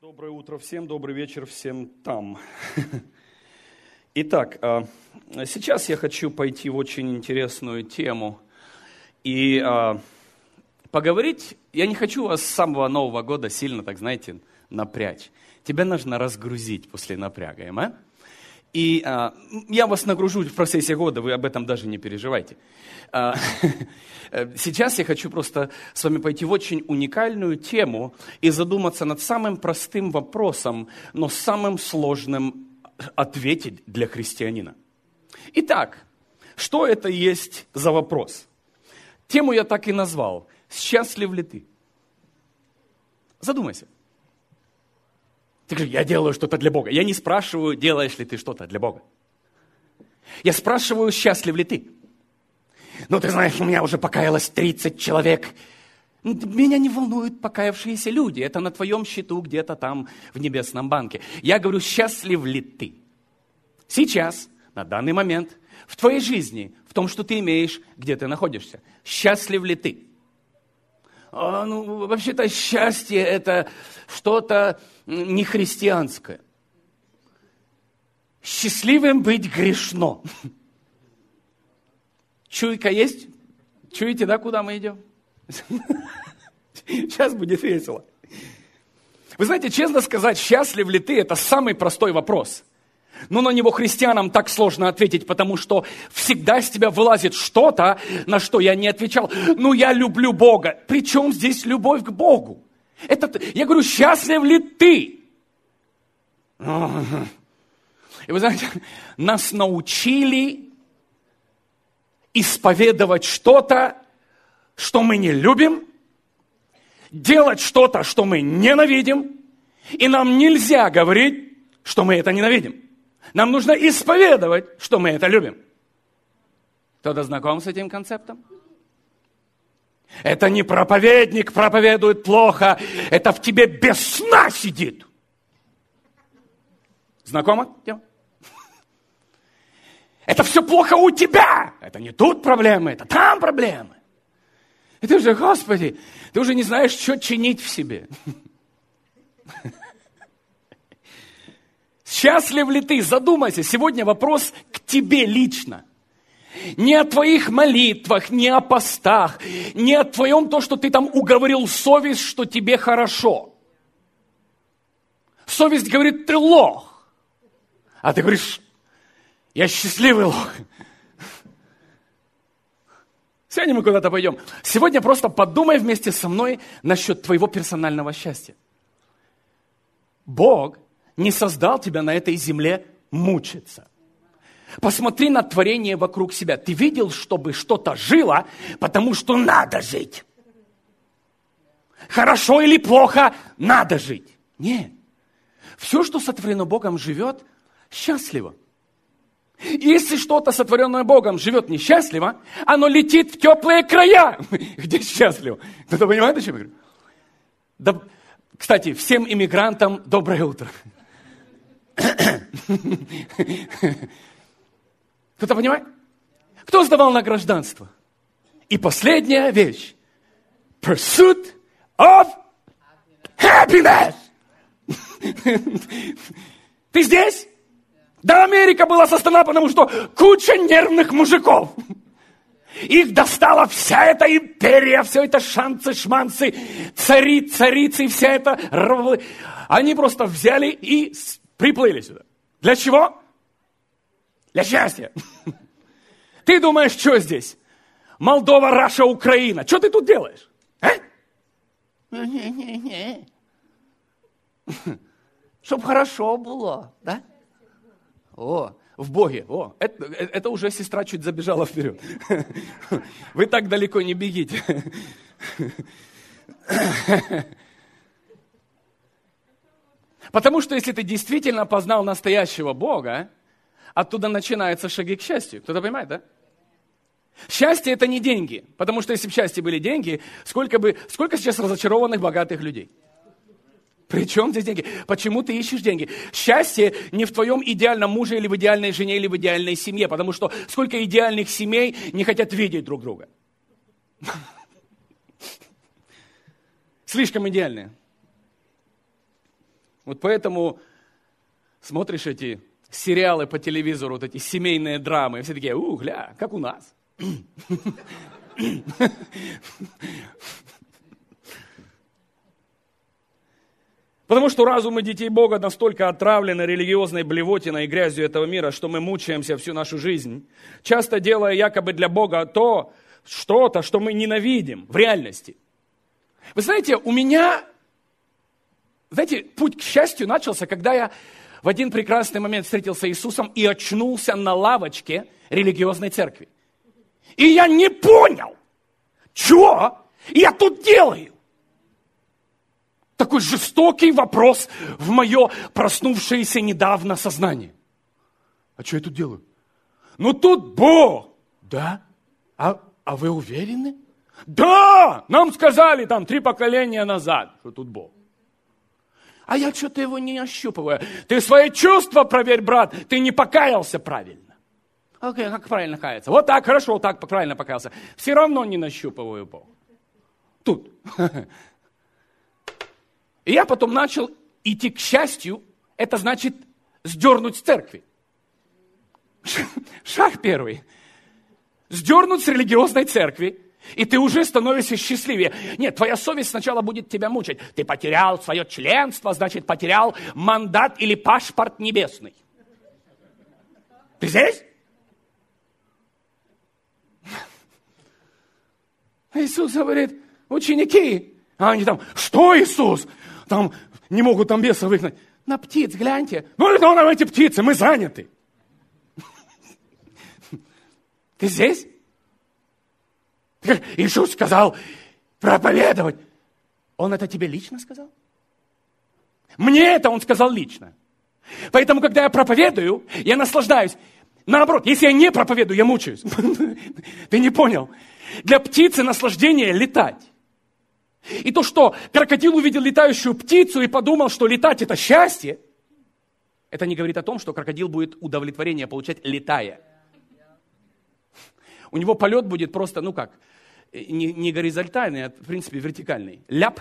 Доброе утро всем, добрый вечер всем там. Итак, сейчас я хочу пойти в очень интересную тему и поговорить. Я не хочу вас с самого Нового года сильно, так знаете, напрячь. Тебя нужно разгрузить после напряга, а? И я вас нагружу в процессе года, вы об этом даже не переживайте. Сейчас я хочу просто с вами пойти в очень уникальную тему и задуматься над самым простым вопросом, но самым сложным ответить для христианина. Итак, что это есть за вопрос? Тему я так и назвал. «Счастлив ли ты?» Задумайся. Ты говоришь, я делаю что-то для Бога. Я не спрашиваю, делаешь ли ты что-то для Бога. Я спрашиваю, счастлив ли ты? Ну, ты знаешь, у меня уже покаялось 30 человек. Меня не волнуют покаявшиеся люди. Это на твоем счету где-то там в небесном банке. Я говорю, счастлив ли ты? Сейчас, на данный момент, в твоей жизни, в том, что ты имеешь, где ты находишься. Счастлив ли ты? Вообще-то счастье – это что-то нехристианское. Счастливым быть грешно. Чуйка есть? Чуете, да, куда мы идем? Сейчас будет весело. Вы знаете, честно сказать, счастлив ли ты – это самый простой вопрос. Но на него христианам так сложно ответить, потому что всегда из тебя вылазит что-то, на что я не отвечал. Я люблю Бога. Причем здесь любовь к Богу? Я говорю, счастлив ли ты? И вы знаете, нас научили исповедовать что-то, что мы не любим, делать что-то, что мы ненавидим, и нам нельзя говорить, что мы это ненавидим. Нам нужно исповедовать, что мы это любим. Кто-то знаком с этим концептом? Это не проповедник проповедует плохо, это в тебе без сна сидит. Знакомо? Это все плохо у тебя. Это не тут проблемы, это там проблемы. И ты уже, Господи, ты уже не знаешь, что чинить в себе. Счастлив ли ты? Задумайся. Сегодня вопрос к тебе лично. Не о твоих молитвах, не о постах, не о твоем то, что ты там уговорил совесть, что тебе хорошо. Совесть говорит, ты лох. А ты говоришь, я счастливый лох. Сегодня мы куда-то пойдем. Сегодня просто подумай вместе со мной насчет твоего персонального счастья. Бог не создал тебя на этой земле мучиться. Посмотри на творение вокруг себя. Ты видел, чтобы что-то жило, потому что надо жить. Хорошо или плохо, надо жить. Нет. Все, что сотворено Богом, живет счастливо. Если что-то, сотворенное Богом, живет несчастливо, оно летит в теплые края, где счастливо. Кто-то понимает, о чем я говорю? Да, кстати, всем иммигрантам доброе утро. Кто-то понимает? Кто сдавал на гражданство? И последняя вещь. Pursuit of happiness. Ты здесь? Да, Америка была создана, потому что куча нервных мужиков. Их достала вся эта империя, все это шансы-шманцы, царицы, вся эта... Они просто взяли и приплыли сюда. Для чего? Для счастья. Ты думаешь, что здесь? Молдова, Раша, Украина. Что ты тут делаешь? Чтоб хорошо было, да? В Боге. Это уже сестра чуть забежала вперед. Вы так далеко не бегите. Потому что если ты действительно познал настоящего Бога, оттуда начинаются шаги к счастью. Кто-то понимает, да? Счастье – это не деньги. Потому что если бы счастье были деньги, сколько сейчас разочарованных богатых людей? При чем здесь деньги? Почему ты ищешь деньги? Счастье не в твоем идеальном муже, или в идеальной жене, или в идеальной семье. Потому что сколько идеальных семей не хотят видеть друг друга. Слишком идеальные. Вот поэтому смотришь эти сериалы по телевизору, вот эти семейные драмы, и все такие, гля, как у нас. Потому что разумы детей Бога настолько отравлены религиозной блевотиной и грязью этого мира, что мы мучаемся всю нашу жизнь, часто делая якобы для Бога что-то, что мы ненавидим в реальности. Вы знаете, у меня, путь к счастью начался, когда я в один прекрасный момент встретился с Иисусом и очнулся на лавочке религиозной церкви. И я не понял, что я тут делаю. Такой жестокий вопрос в мое проснувшееся недавно сознание. А что я тут делаю? Ну тут Бог. Да? А вы уверены? Да! Нам сказали там 3 поколения назад, что тут Бог. А я что-то его не ощупываю. Ты свои чувства проверь, брат. Ты не покаялся правильно. Окей, как правильно каяться? Вот так, хорошо, вот так правильно покаялся. Все равно не нащупываю Бога. Тут. И я потом начал идти к счастью, это значит сдернуть с церкви. Шаг первый. Сдернуть с религиозной церкви, и ты уже становишься счастливее. Нет, твоя совесть сначала будет тебя мучить. Ты потерял свое членство, значит, потерял мандат или паспорт небесный. Ты здесь? Иисус говорит, ученики, а они там, что Иисус? Там не могут там беса выгнать. На птиц гляньте. Ну, это нам эти птицы, мы заняты. Ты здесь? Иисус сказал проповедовать. Он это тебе лично сказал? Мне это он сказал лично. Поэтому, когда я проповедую, я наслаждаюсь. Наоборот, если я не проповедую, я мучаюсь. Ты не понял. Для птицы наслаждение летать. И то, что крокодил увидел летающую птицу и подумал, что летать это счастье, это не говорит о том, что крокодил будет удовлетворение получать, летая. У него полет будет просто, не горизонтальный, а в принципе вертикальный. Ляп.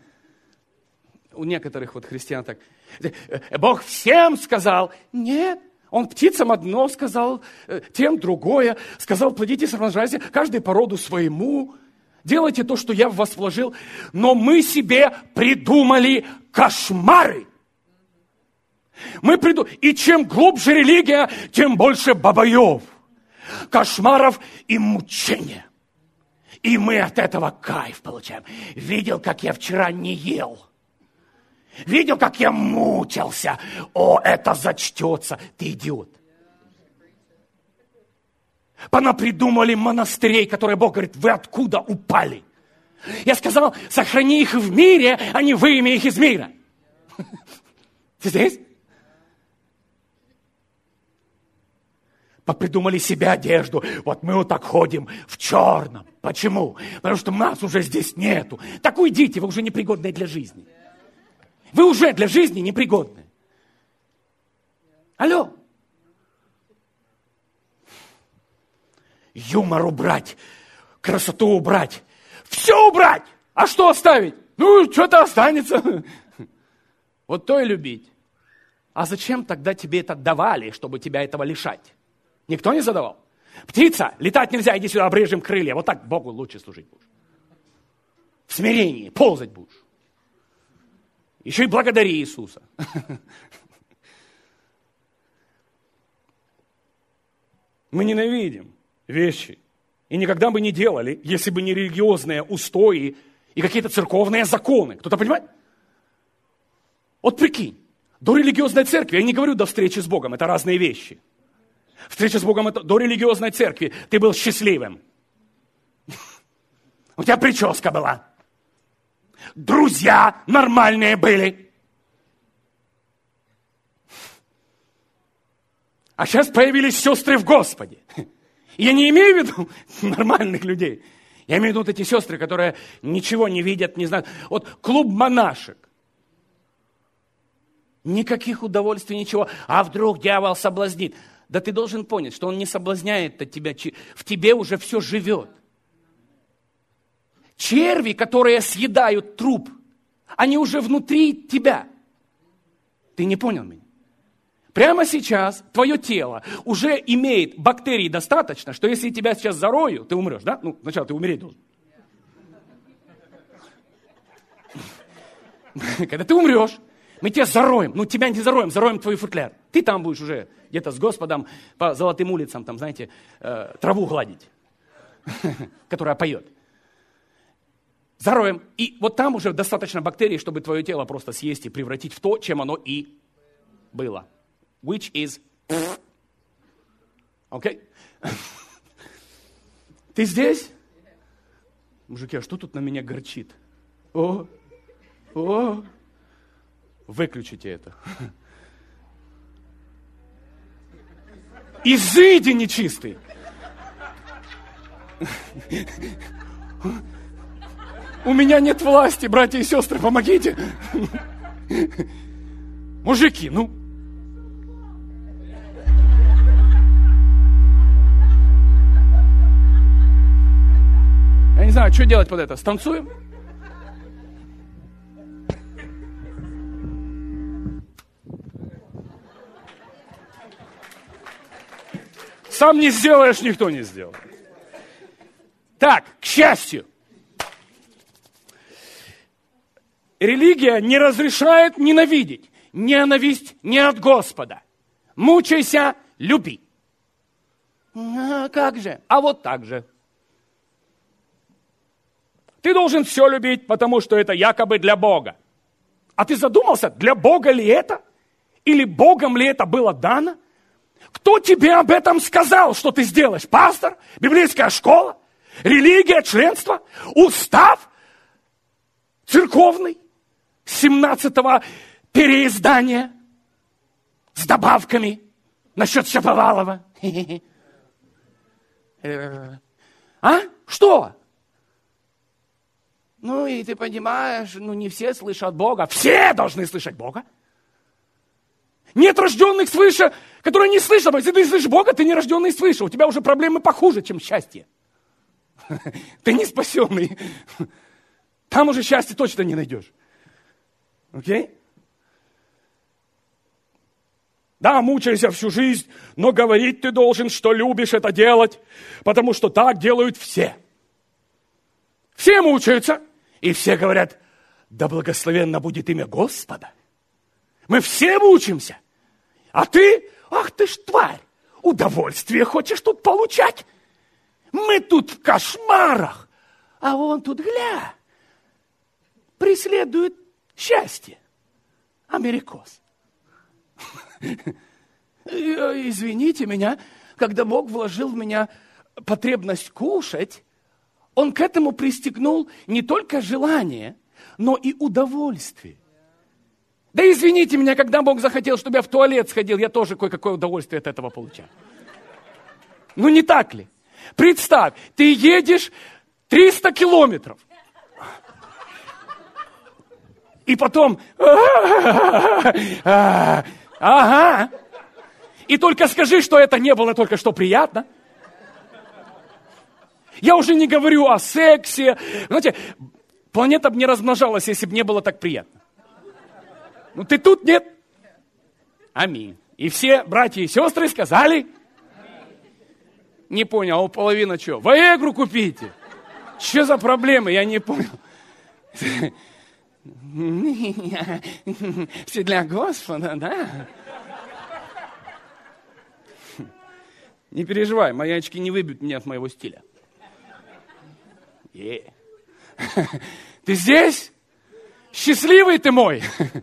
У некоторых вот христиан так. Бог всем сказал. Нет. Он птицам одно сказал, тем другое. Сказал, плодитесь, размножайтесь, каждый по роду своему. Делайте то, что я в вас вложил. Но мы себе придумали кошмары. И чем глубже религия, тем больше бабаев, кошмаров и мучения. И мы от этого кайф получаем. Видел, как я вчера не ел. Видел, как я мучился. О, это зачтется. Ты идиот. Понапридумали монастырей, которые Бог говорит, вы откуда упали? Я сказал, сохрани их в мире, а не выйми их из мира. Ты здесь? Попридумали себе одежду. Вот мы вот так ходим в черном. Почему? Потому что нас уже здесь нету. Так уйдите, вы уже непригодные для жизни. Вы уже для жизни непригодны. Алло. Юмор убрать, красоту убрать, все убрать. А что оставить? Ну, что-то останется. Вот то и любить. А зачем тогда тебе это давали, чтобы тебя этого лишать? Никто не задавал? Птица, летать нельзя, иди сюда, обрежем крылья. Вот так Богу лучше служить будешь. В смирении, ползать будешь. Еще и благодари Иисуса. Мы ненавидим вещи. И никогда бы не делали, если бы не религиозные устои и какие-то церковные законы. Кто-то понимает? Вот прикинь, до религиозной церкви, я не говорю до встречи с Богом, это разные вещи. Встреча с Богом, это до религиозной церкви ты был счастливым. У тебя прическа была. Друзья нормальные были. А сейчас появились сестры в Господе. Я не имею в виду нормальных людей. Я имею в виду вот эти сестры, которые ничего не видят, не знают. Вот клуб монашек. Никаких удовольствий, ничего. А вдруг дьявол соблазнит? Да ты должен понять, что он не соблазняет от тебя. В тебе уже все живет. Черви, которые съедают труп, они уже внутри тебя. Ты не понял меня. Прямо сейчас твое тело уже имеет бактерий достаточно, что если тебя сейчас зарою, ты умрешь, да? Ну, сначала ты умереть должен. Когда ты умрешь, мы тебя зароем. Ну, тебя не зароем, зароем твой футляр. Ты там будешь уже где-то с Господом по золотым улицам, там, знаете, траву гладить, которая поет. Зароем. И вот там уже достаточно бактерий, чтобы твое тело просто съесть и превратить в то, чем оно и было. Which is... Окей? Ты здесь? Мужики, а что тут на меня горчит? О! Выключите это. Изыди, нечистый! У меня нет власти, братья и сестры, помогите! Мужики, ну... Я не знаю, что делать под это. Станцуем? Сам не сделаешь, никто не сделает. Так, к счастью, религия не разрешает ненавидеть. Ненависть не от Господа. Мучайся, люби. А как же? А вот так же. Ты должен все любить, потому что это якобы для Бога. А ты задумался, для Бога ли это? Или Богом ли это было дано? Кто тебе об этом сказал, что ты сделаешь? Пастор? Библейская школа? Религия? Членство? Устав? Церковный? 17-го переиздания? С добавками? Насчет Шаповалова? А? Что? Ну, и ты понимаешь, не все слышат Бога. Все должны слышать Бога. Нет рожденных свыше, которые не слышат. Если ты слышишь Бога, ты не рожденный свыше. У тебя уже проблемы похуже, чем счастье. Ты не спасенный. Там уже счастья точно не найдешь. Окей? Да, мучайся всю жизнь, но говорить ты должен, что любишь это делать, потому что так делают все. Все мучаются, и все говорят, да благословенно будет имя Господа. Мы все мучимся. А ты, ах ты ж тварь, удовольствие хочешь тут получать? Мы тут в кошмарах, а он тут, гля, преследует счастье. Америкос. Извините меня, когда Бог вложил в меня потребность кушать, Он к этому пристегнул не только желание, но и удовольствие. Да извините меня, когда Бог захотел, чтобы я в туалет сходил, я тоже кое-какое удовольствие от этого получал. Ну не так ли? Представь, ты едешь 300 километров. И потом... Ага. И только скажи, что это не было только что приятно. Я уже не говорю о сексе. Знаете, планета бы не размножалась, если бы не было так приятно. Ну ты тут нет. Аминь. И все братья и сестры сказали... Не понял, а у половины что? Ваегру купите. Что за проблемы? Я не понял. Все для Господа, да? Не переживай, мои очки не выбьют меня от моего стиля. Ты здесь? Счастливый ты мой.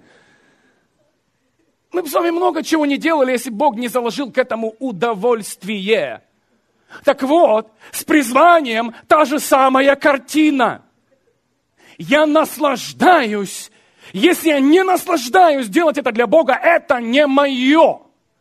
Мы бы с вами много чего не делали, если Бог не заложил к этому удовольствие. Так вот, с призванием та же самая картина. Я наслаждаюсь. Если я не наслаждаюсь делать это для Бога, это не мое.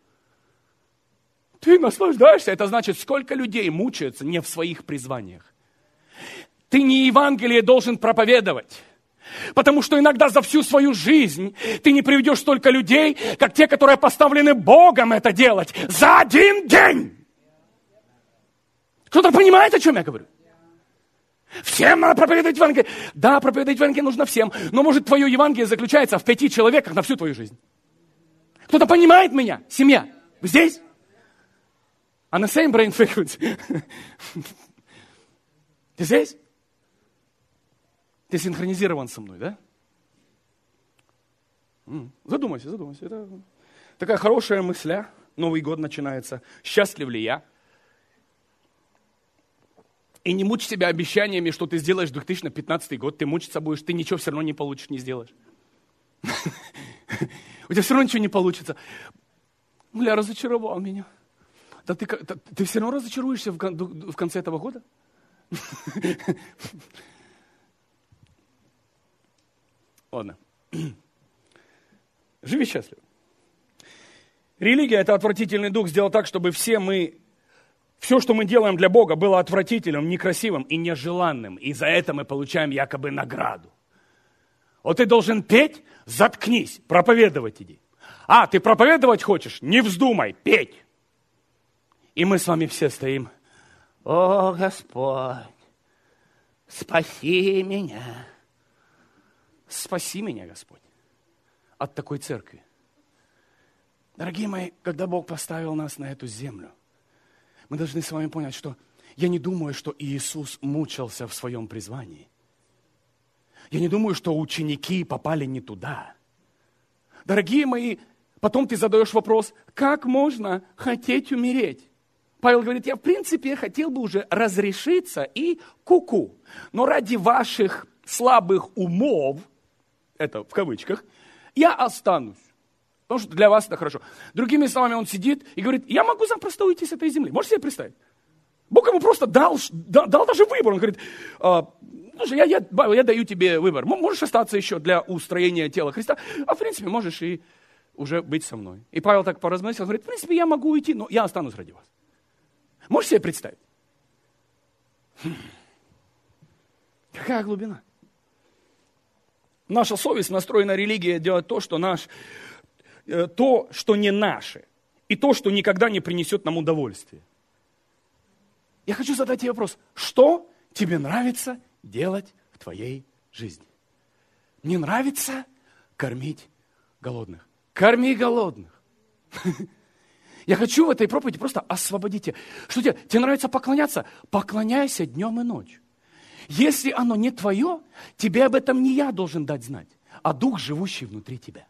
Ты наслаждаешься, это значит, сколько людей мучаются не в своих призваниях. Ты не Евангелие должен проповедовать. Потому что иногда за всю свою жизнь ты не приведешь столько людей, как те, которые поставлены Богом это делать за один день. Кто-то понимает, о чем я говорю? Всем надо проповедовать Евангелие. Да, проповедовать Евангелие нужно всем. Но может твое Евангелие заключается в 5 человеках на всю твою жизнь. Кто-то понимает меня? Семья. Вы здесь? On the same brain frequency. Ты здесь? Ты синхронизирован со мной, да? Задумайся. Это такая хорошая мысля. Новый год начинается. Счастлив ли я? И не мучь себя обещаниями, что ты сделаешь 2015 год. Ты мучиться будешь, ты ничего все равно не получишь, не сделаешь. У тебя все равно ничего не получится. Бля, разочаровал меня. Да ты все равно разочаруешься в конце этого года? Ладно. Живи счастливо. Религия – это отвратительный дух. Сделал так, чтобы все, что мы делаем для Бога, было отвратительным, некрасивым и нежеланным. И за это мы получаем якобы награду. Вот ты должен петь, заткнись, проповедовать иди. А, ты проповедовать хочешь? Не вздумай, петь. И мы с вами все стоим. О, Господь, спаси меня. Спаси меня, Господь, от такой церкви. Дорогие мои, когда Бог поставил нас на эту землю, мы должны с вами понять, что я не думаю, что Иисус мучился в своем призвании. Я не думаю, что ученики попали не туда. Дорогие мои, потом ты задаешь вопрос, как можно хотеть умереть? Павел говорит, я в принципе хотел бы уже разрешиться и ку-ку. Но ради ваших слабых умов, это в кавычках, я останусь. Потому что для вас это хорошо. Другими словами, он сидит и говорит, я могу запросто уйти с этой земли. Можете себе представить? Бог ему просто дал даже выбор. Он говорит, слушай, я даю тебе выбор. Можешь остаться еще для устроения тела Христа, а в принципе можешь и уже быть со мной. И Павел так поразмыслил, говорит, в принципе я могу уйти, но я останусь ради вас. Можете себе представить? Какая глубина? Наша совесть настроена религия делать то, что не наше, и то, что никогда не принесет нам удовольствия. Я хочу задать тебе вопрос. Что тебе нравится делать в твоей жизни? Мне нравится кормить голодных. Корми голодных. Я хочу в этой проповеди просто освободить тебя. Что тебе нравится поклоняться? Поклоняйся днем и ночью. Если оно не твое, тебе об этом не я должен дать знать, а Дух, живущий внутри тебя.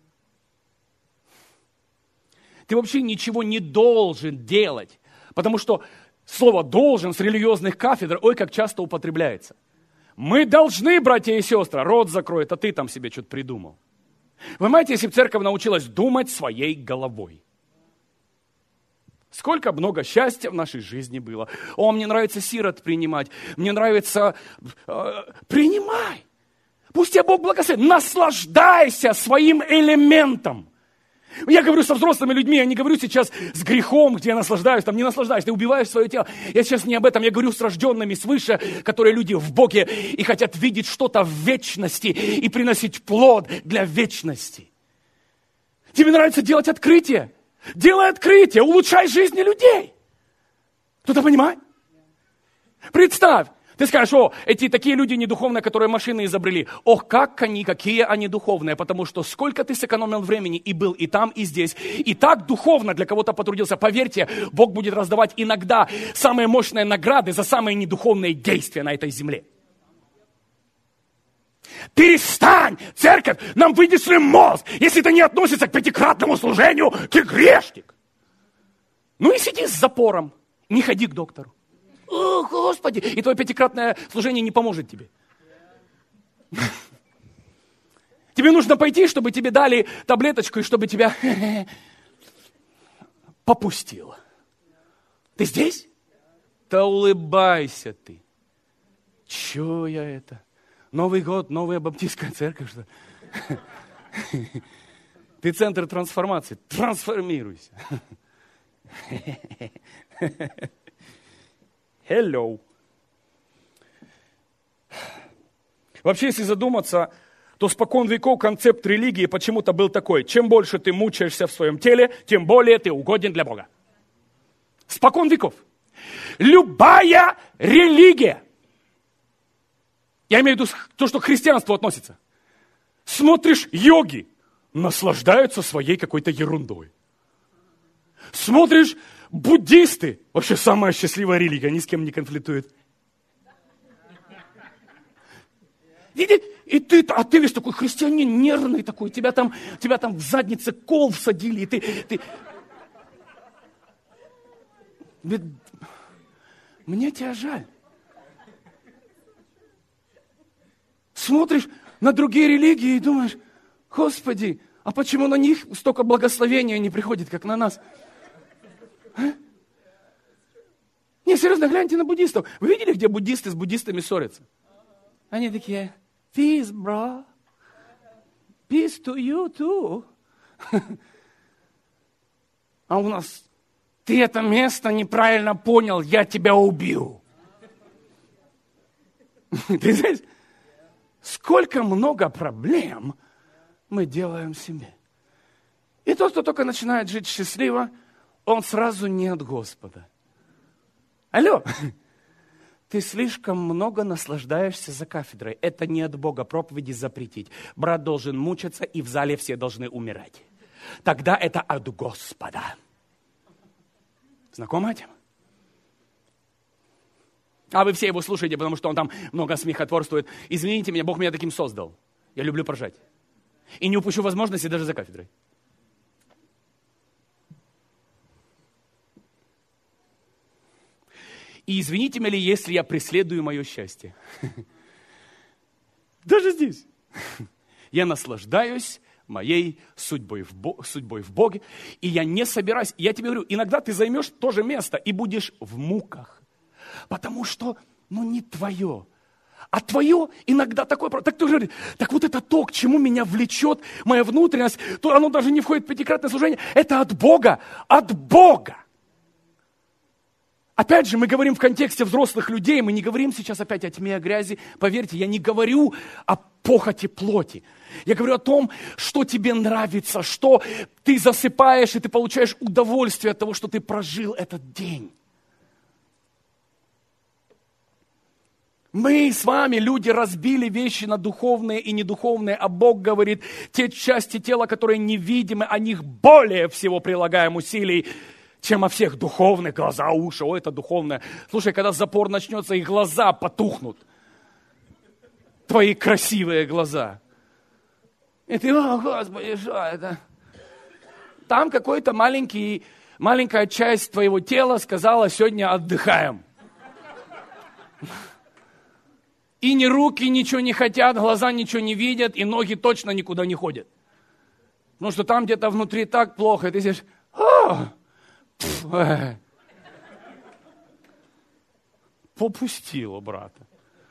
Ты вообще ничего не должен делать, потому что слово «должен» с религиозных кафедр, ой, как часто употребляется. Мы должны, братья и сестры, рот закроет, а ты там себе что-то придумал. Вы понимаете, если бы церковь научилась думать своей головой, сколько много счастья в нашей жизни было. О, мне нравится сирот принимать, мне нравится... принимай! Пусть тебя Бог благословит. Наслаждайся своим элементом. Я говорю со взрослыми людьми, я не говорю сейчас с грехом, где я наслаждаюсь, там не наслаждаюсь, ты убиваешь свое тело. Я сейчас не об этом, я говорю с рожденными свыше, которые люди в Боге и хотят видеть что-то в вечности и приносить плод для вечности. Тебе нравится делать открытие? Делай открытие, улучшай жизни людей. Кто-то понимает? Представь, ты скажешь, эти такие люди недуховные, которые машины изобрели. Ох, какие они духовные, потому что сколько ты сэкономил времени и был и там, и здесь. И так духовно для кого-то потрудился. Поверьте, Бог будет раздавать иногда самые мощные награды за самые недуховные действия на этой земле. Перестань, церковь, нам вынесли мозг. Если это не относится к пятикратному служению, ты грешник. Ну и сиди с запором, не ходи к доктору. О, Господи, и твое пятикратное служение не поможет тебе. Тебе нужно пойти, чтобы тебе дали таблеточку, и чтобы тебя попустило. Ты здесь? Да улыбайся ты. Чё я это? Новый год, новая баптистская церковь, что ли? Ты центр трансформации. Трансформируйся. Hello. Вообще, если задуматься, то спокон веков концепт религии почему-то был такой. Чем больше ты мучаешься в своем теле, тем более ты угоден для Бога. Спокон веков. Любая религия. Я имею в виду то, что к христианству относится. Смотришь йоги, наслаждаются своей какой-то ерундой. Смотришь, буддисты, вообще самая счастливая религия, ни с кем не конфликтуют. И ты весь такой христианин нервный такой, тебя там в заднице кол всадили, и ты... Мне тебя жаль. Смотришь на другие религии и думаешь, Господи, а почему на них столько благословения не приходит, как на нас? А? Не, серьезно, гляньте на буддистов. Вы видели, где буддисты с буддистами ссорятся? Они такие, peace, bro. Peace to you, too. А у нас, ты это место неправильно понял, я тебя убью. Ты знаешь, сколько много проблем мы делаем себе. И тот, кто только начинает жить счастливо, он сразу не от Господа. Алло, ты слишком много наслаждаешься за кафедрой. Это не от Бога, проповеди запретить. Брат должен мучиться, и в зале все должны умирать. Тогда это от Господа. Знакомо этим? А вы все его слушаете, потому что он там много смехотворствует. Извините меня, Бог меня таким создал. Я люблю поржать. И не упущу возможности даже за кафедрой. И извините меня, если я преследую мое счастье. Даже здесь. Я наслаждаюсь моей судьбой в Боге. И я не собираюсь. Я тебе говорю, иногда ты займешь то же место и будешь в муках. Потому что, не твое. А твое иногда такое... Так ты говоришь, так вот это то, к чему меня влечет моя внутренность, то оно даже не входит в пятикратное служение. Это от Бога. От Бога. Опять же, мы говорим в контексте взрослых людей, мы не говорим сейчас опять о тьме, о грязи. Поверьте, я не говорю о похоти плоти. Я говорю о том, что тебе нравится, что ты засыпаешь, и ты получаешь удовольствие от того, что ты прожил этот день. Мы с вами, люди, разбили вещи на духовные и недуховные, а Бог говорит, те части тела, которые невидимы, о них более всего прилагаем усилий, чем о всех духовных, глаза, уши, это духовное. Слушай, когда запор начнется, и глаза потухнут. Твои красивые глаза. И ты, о, Господи, что это? Там какой-то маленькая часть твоего тела сказала, сегодня отдыхаем. И ни руки ничего не хотят, глаза ничего не видят, и ноги точно никуда не ходят. Потому что там где-то внутри так плохо, и ты сидишь, попустила брата.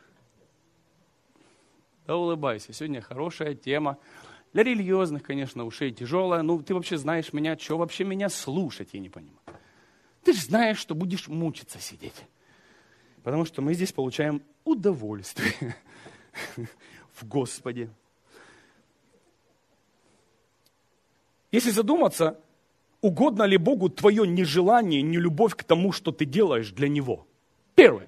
Да улыбайся, сегодня хорошая тема. Для религиозных, конечно, ушей тяжелая. Ты вообще знаешь меня, что вообще меня слушать, я не понимаю. Ты же знаешь, что будешь мучиться сидеть. Потому что мы здесь получаем удовольствие в Господе. Если задуматься, угодно ли Богу твое нежелание, нелюбовь к тому, что ты делаешь для Него? Первое.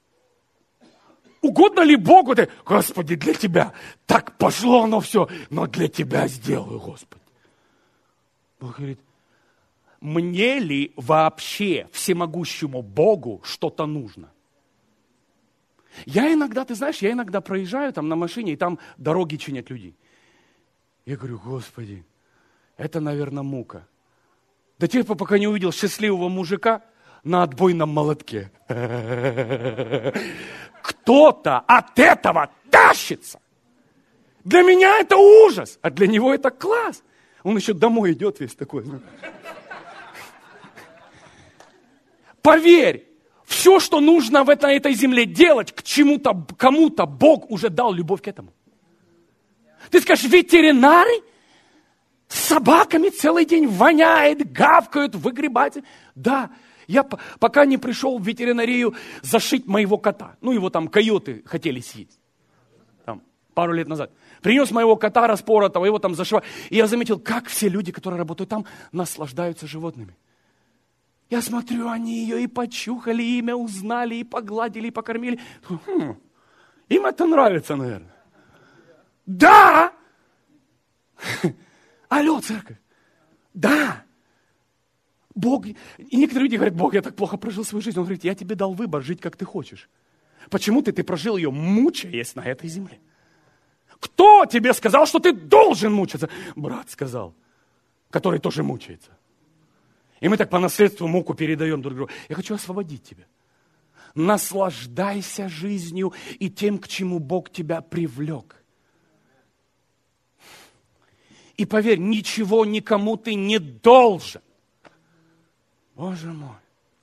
Угодно ли Богу ты, Господи, для Тебя так пошло оно все, но для Тебя сделаю, Господи. Бог говорит, мне ли вообще всемогущему Богу что-то нужно? Я иногда проезжаю там на машине, и там дороги чинят люди. Я говорю, Господи, это, наверное, мука. До тех пор, пока не увидел счастливого мужика на отбойном молотке. Кто-то от этого тащится. Для меня это ужас, а для него это класс. Он еще домой идет весь такой. Поверь, все, что нужно на этой земле делать, к чему-то, кому-то Бог уже дал любовь к этому. Ты скажешь, ветеринары с собаками целый день воняет, гавкают, выгребают. Да, я пока не пришел в ветеринарию зашить моего кота. Его там койоты хотели съесть. Там, пару лет назад. Принес моего кота распоротого, его там зашивали. И я заметил, как все люди, которые работают там, наслаждаются животными. Я смотрю, они ее и почухали, и имя узнали, и погладили, и покормили. Им это нравится, наверное. Да! Алло, церковь. Да. Бог, и некоторые люди говорят: Бог, я так плохо прожил свою жизнь. Он говорит: я тебе дал выбор жить, как ты хочешь. Почему ты прожил ее, мучаясь на этой земле? Кто тебе сказал, что ты должен мучиться? Брат сказал, который тоже мучается. И мы так по наследству муку передаем друг другу. Я хочу освободить тебя. Наслаждайся жизнью и тем, к чему Бог тебя привлек. И поверь, ничего никому ты не должен. Боже мой.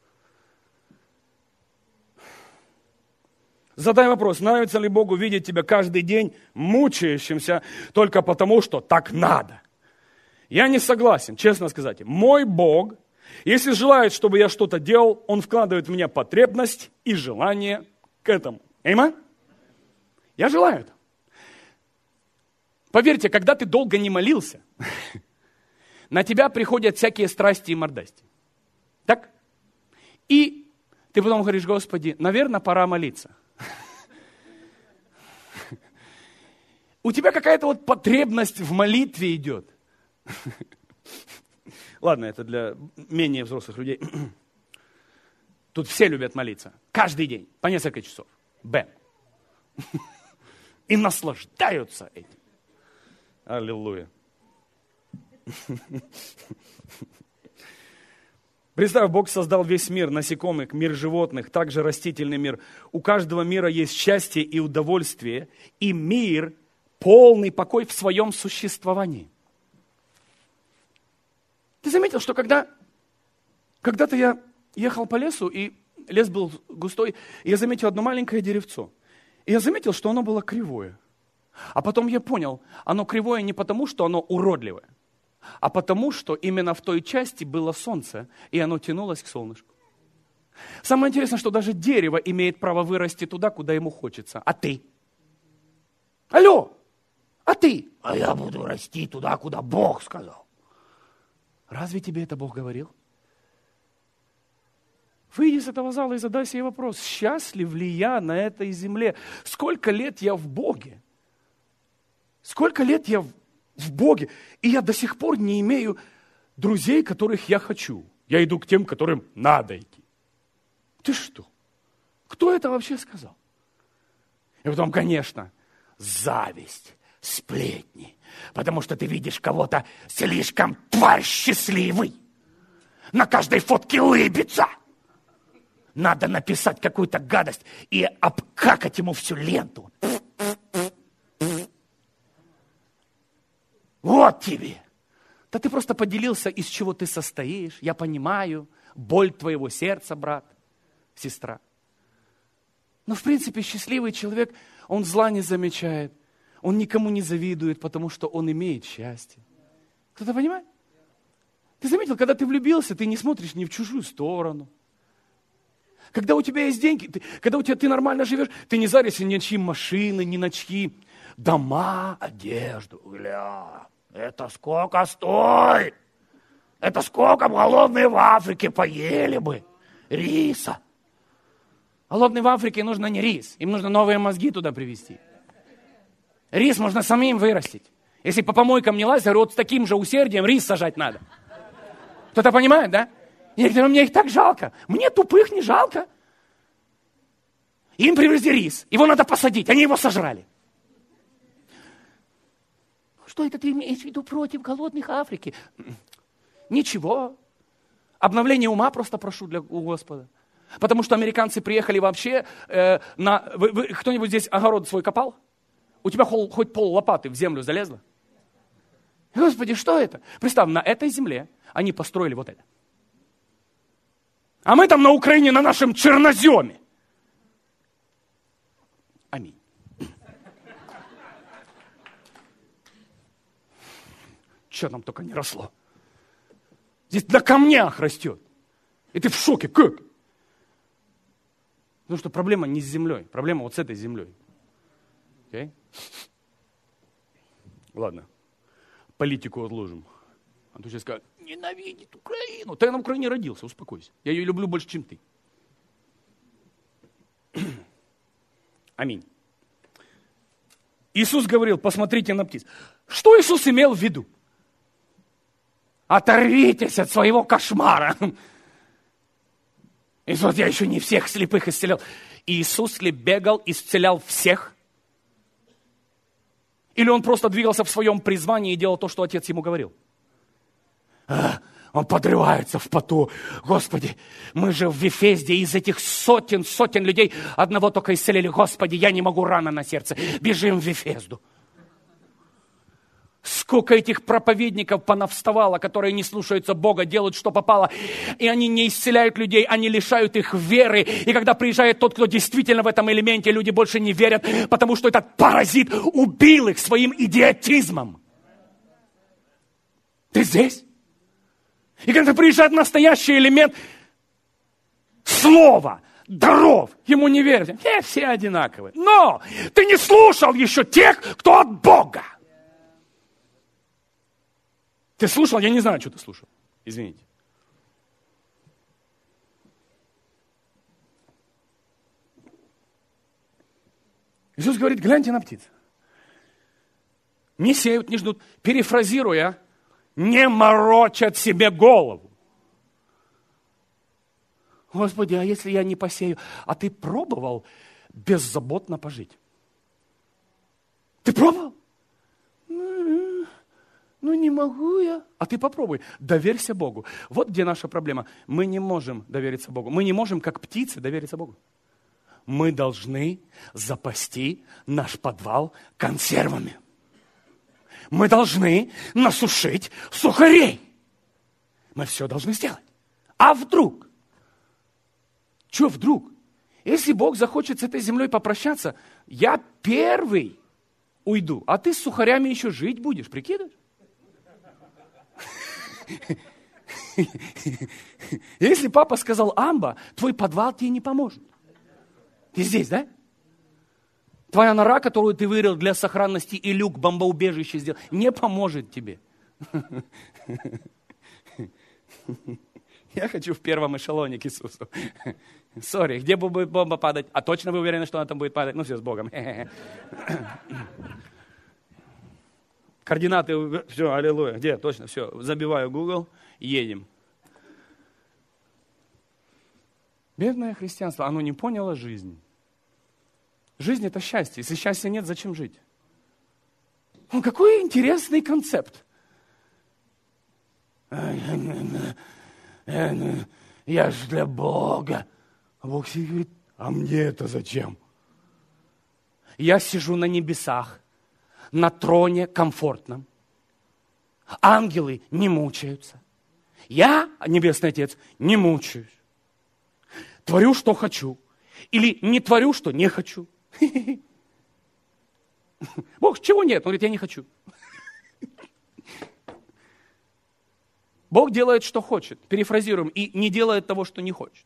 Задай вопрос: нравится ли Богу видеть тебя каждый день мучающимся только потому, что так надо? Я не согласен, честно сказать. Мой Бог, если желает, чтобы я что-то делал, Он вкладывает в меня потребность и желание к этому. Аминь? Я желаю это. Поверьте, когда ты долго не молился, на тебя приходят всякие страсти и мордасти. Так? И ты потом говоришь: Господи, наверное, пора молиться. У тебя какая-то вот потребность в молитве идет. Ладно, это для менее взрослых людей. Тут все любят молиться. Каждый день, по несколько часов. Бэм. И наслаждаются этим. Аллилуйя. Представь, Бог создал весь мир, насекомых, мир животных, также растительный мир. У каждого мира есть счастье и удовольствие, и мир, полный покой в своем существовании. Ты заметил, что когда-то я ехал по лесу, и лес был густой, и я заметил одно маленькое деревцо. И я заметил, что оно было кривое. А потом я понял, оно кривое не потому, что оно уродливое, а потому, что именно в той части было солнце, и оно тянулось к солнышку. Самое интересное, что даже дерево имеет право вырасти туда, куда ему хочется. А ты? Алло! А ты? А я буду расти туда, куда Бог сказал. Разве тебе это Бог говорил? Выйди с этого зала и задай себе вопрос: счастлив ли я на этой земле? Сколько лет я в Боге? Сколько лет я в Боге? И я до сих пор не имею друзей, которых я хочу. Я иду к тем, которым надо идти. Ты что? Кто это вообще сказал? И потом, конечно, зависть, сплетни. Потому что ты видишь кого-то слишком тварь счастливый. На каждой фотке улыбится. Надо написать какую-то гадость и обкакать ему всю ленту. Вот тебе. Да ты просто поделился, из чего ты состоишь. Я понимаю боль твоего сердца, брат, сестра. Но в принципе счастливый человек, он зла не замечает. Он никому не завидует, потому что он имеет счастье. Кто-то понимает? Ты заметил, когда ты влюбился, ты не смотришь ни в чужую сторону. Когда у тебя есть деньги, когда ты нормально живешь, ты не заришься ни на чьи машины, ни на чьи дома, одежду. Гля, это сколько стоит? Это сколько голодные в Африке поели бы риса? Голодные в Африке нужно не рис, им нужно новые мозги туда привезти. Рис можно самим вырастить. Если по помойкам не лазить, вот с таким же усердием рис сажать надо. Кто-то понимает, да? И некоторые: мне их так жалко. Мне тупых не жалко. Им привезли рис, его надо посадить, они его сожрали. Что это ты имеешь в виду против голодных Африки? Ничего. Обновление ума просто прошу у Господа. Потому что американцы приехали вообще кто-нибудь здесь огород свой копал? У тебя хоть пол лопаты в землю залезло? Господи, что это? Представь, на этой земле они построили вот это. А мы там на Украине, на нашем черноземе. Аминь. Что там только не росло. Здесь на камнях растет. И ты в шоке. Как? Потому что проблема не с землей. Проблема вот с этой землей. Okay? Ладно. Политику отложим. А то сейчас скажут: ненавидит Украину. Ты на Украине родился, успокойся. Я ее люблю больше, чем ты. Аминь. Иисус говорил: посмотрите на птиц. Что Иисус имел в виду? Оторвитесь от своего кошмара. Иисус, я еще не всех слепых исцелял. Иисус ли бегал, исцелял всех? Или он просто двигался в своем призвании и делал то, что Отец ему говорил? Он подрывается в поту. Господи, мы же в Вифезде из этих сотен людей одного только исцелили. Господи, я не могу, рана на сердце. Бежим в Вифезду. Сколько этих проповедников понавставало, которые не слушаются Бога, делают, что попало. И они не исцеляют людей, они лишают их веры. И когда приезжает тот, кто действительно в этом элементе, люди больше не верят, потому что этот паразит убил их своим идиотизмом. Ты здесь? И когда приезжает настоящий элемент слова, даров, ему не верят. Все одинаковые. Но ты не слушал еще тех, кто от Бога. Ты слушал? Я не знаю, что ты слушал. Извините. Иисус говорит, гляньте на птиц. Не сеют, не ждут. Перефразируя, не морочат себе голову. Господи, а если я не посею? А ты пробовал беззаботно пожить? Ты пробовал? Ну, не могу я. А ты попробуй. Доверься Богу. Вот где наша проблема. Мы не можем довериться Богу. Мы не можем, как птицы, довериться Богу. Мы должны запасти наш подвал консервами. Мы должны насушить сухарей. Мы все должны сделать. А вдруг? Что вдруг? Если Бог захочет с этой землей попрощаться, я первый уйду, а ты с сухарями еще жить будешь. Прикидываешь? Если папа сказал амба, твой подвал тебе не поможет. Ты здесь, да? Твоя нора, которую ты вырыл для сохранности, и люк бомбоубежище сделал, не поможет тебе. Я хочу в первом эшелоне к Иисусу. Сори, где будет бомба падать? А точно вы уверены, что она там будет падать? Ну все, с Богом. Координаты, все, аллилуйя. Где? Точно, все. Забиваю Google, едем. Бедное христианство, оно не поняло жизнь. Жизнь – это счастье. Если счастья нет, зачем жить? Ну, какой интересный концепт. Я же для Бога. А Бог себе говорит, а мне это зачем? Я сижу на небесах, на троне комфортном. Ангелы не мучаются. Я, Небесный Отец, не мучаюсь. Творю, что хочу. Или не творю, что не хочу. Бог, чего нет? Он говорит, я не хочу. Бог делает, что хочет. Перефразируем. И не делает того, что не хочет.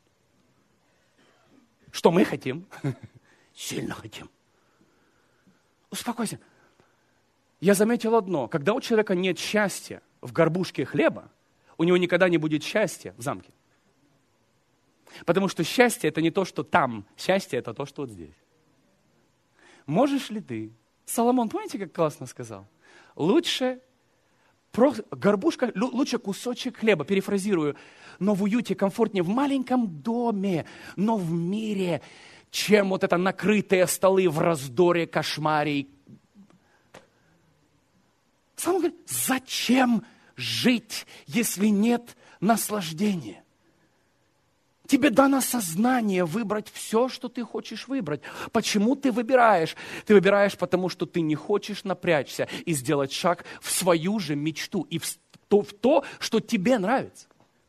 Что мы хотим? Сильно хотим. Успокойся. Я заметил одно. Когда у человека нет счастья в горбушке хлеба, у него никогда не будет счастья в замке. Потому что счастье – это не то, что там. Счастье – это то, что вот здесь. Можешь ли ты? Соломон, помните, как классно сказал? Лучше горбушка, лучше кусочек хлеба, перефразирую, но в уюте, комфортнее, в маленьком доме, но в мире, чем вот это накрытые столы в раздоре, кошмаре. Соломон говорит, зачем жить, если нет наслаждения? Тебе дано сознание выбрать все, что ты хочешь выбрать. Почему ты выбираешь? Ты выбираешь, потому что ты не хочешь напрячься и сделать шаг в свою же мечту и в то, что тебе нравится.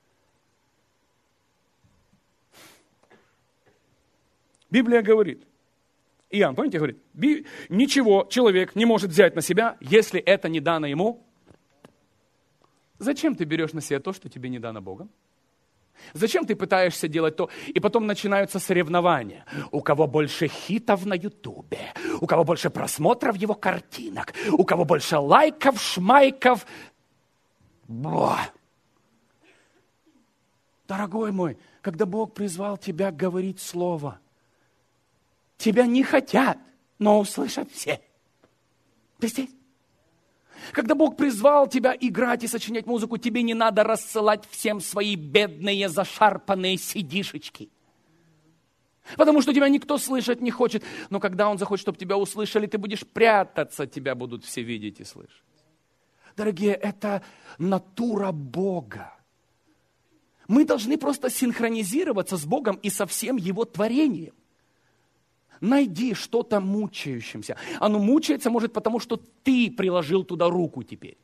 Библия говорит, Иоанн, помните, говорит, ничего человек не может взять на себя, если это не дано ему. Зачем ты берешь на себя то, что тебе не дано Богом? Зачем ты пытаешься делать то? И потом начинаются соревнования. У кого больше хитов на Ютубе, у кого больше просмотров его картинок, у кого больше лайков, шмайков. Бла. Дорогой мой, когда Бог призвал тебя говорить слово, тебя не хотят, но услышат все. Ты здесь? Когда Бог призвал тебя играть и сочинять музыку, тебе не надо рассылать всем свои бедные, зашарпанные CD-шечки. Потому что тебя никто слышать не хочет. Но когда Он захочет, чтобы тебя услышали, ты будешь прятаться, тебя будут все видеть и слышать. Дорогие, это натура Бога. Мы должны просто синхронизироваться с Богом и со всем Его творением. Найди что-то мучающимся. Оно мучается, может, потому что ты приложил туда руку теперь.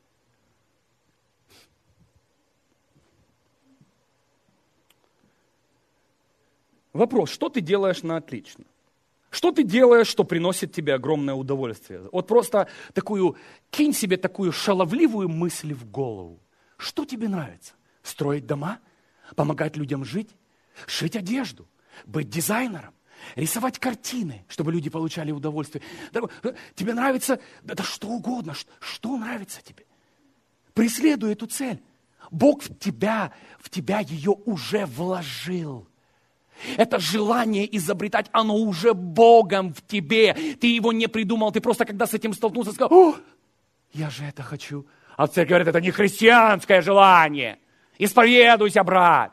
Вопрос, что ты делаешь на отлично? Что ты делаешь, что приносит тебе огромное удовольствие? Вот просто кинь себе такую шаловливую мысль в голову. Что тебе нравится? Строить дома? Помогать людям жить? Шить одежду? Быть дизайнером? Рисовать картины, чтобы люди получали удовольствие. Тебе нравится, да что угодно, что нравится тебе. Преследуй эту цель. Бог в тебя ее уже вложил. Это желание изобретать, оно уже Богом в тебе. Ты его не придумал, ты просто когда с этим столкнулся, сказал, о, я же это хочу. А церковь говорит, это не христианское желание. Исповедуйся, брат.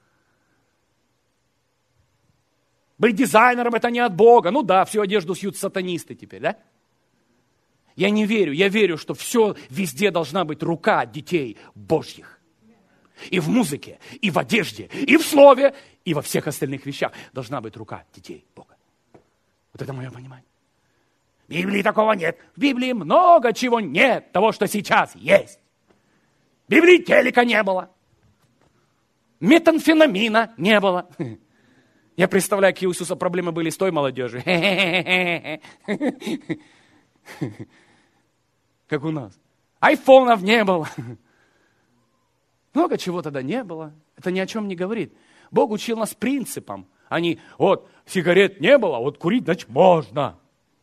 Быть дизайнером это не от Бога. Ну да, всю одежду шьют сатанисты теперь, да? Я не верю. Я верю, что все везде должна быть рука детей Божьих. И в музыке, и в одежде, и в слове, и во всех остальных вещах должна быть рука детей Бога. Вот это мое понимание. В Библии такого нет. В Библии много чего нет, того, что сейчас есть. В Библии телека не было. Метамфетамина не было. Я представляю, какие у Иисуса проблемы были с той молодежью. Как у нас. Айфонов не было. Много чего тогда не было. Это ни о чем не говорит. Бог учил нас принципам. Сигарет не было, вот курить, значит, можно.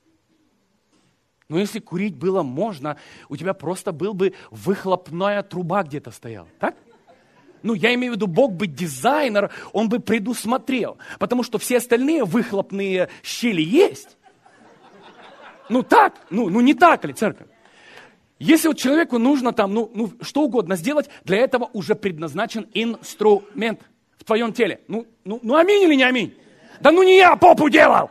Но если курить было можно, у тебя просто был бы выхлопная труба где-то стояла. Так? Я имею в виду, Бог бы дизайнер, Он бы предусмотрел. Потому что все остальные выхлопные щели есть. Не так ли, церковь? Если человеку нужно что угодно сделать, для этого уже предназначен инструмент в твоем теле. Аминь или не аминь? Да не я попу делал.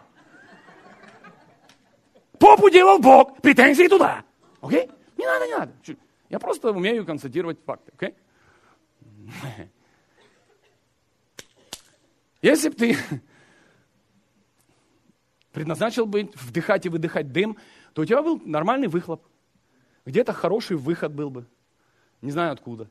Попу делал Бог, претензии туда. Окей? Не надо. Я просто умею констатировать факты, окей? Если бы ты предназначил бы вдыхать и выдыхать дым, то у тебя был нормальный выхлоп. Где-то хороший выход был бы. Не знаю откуда.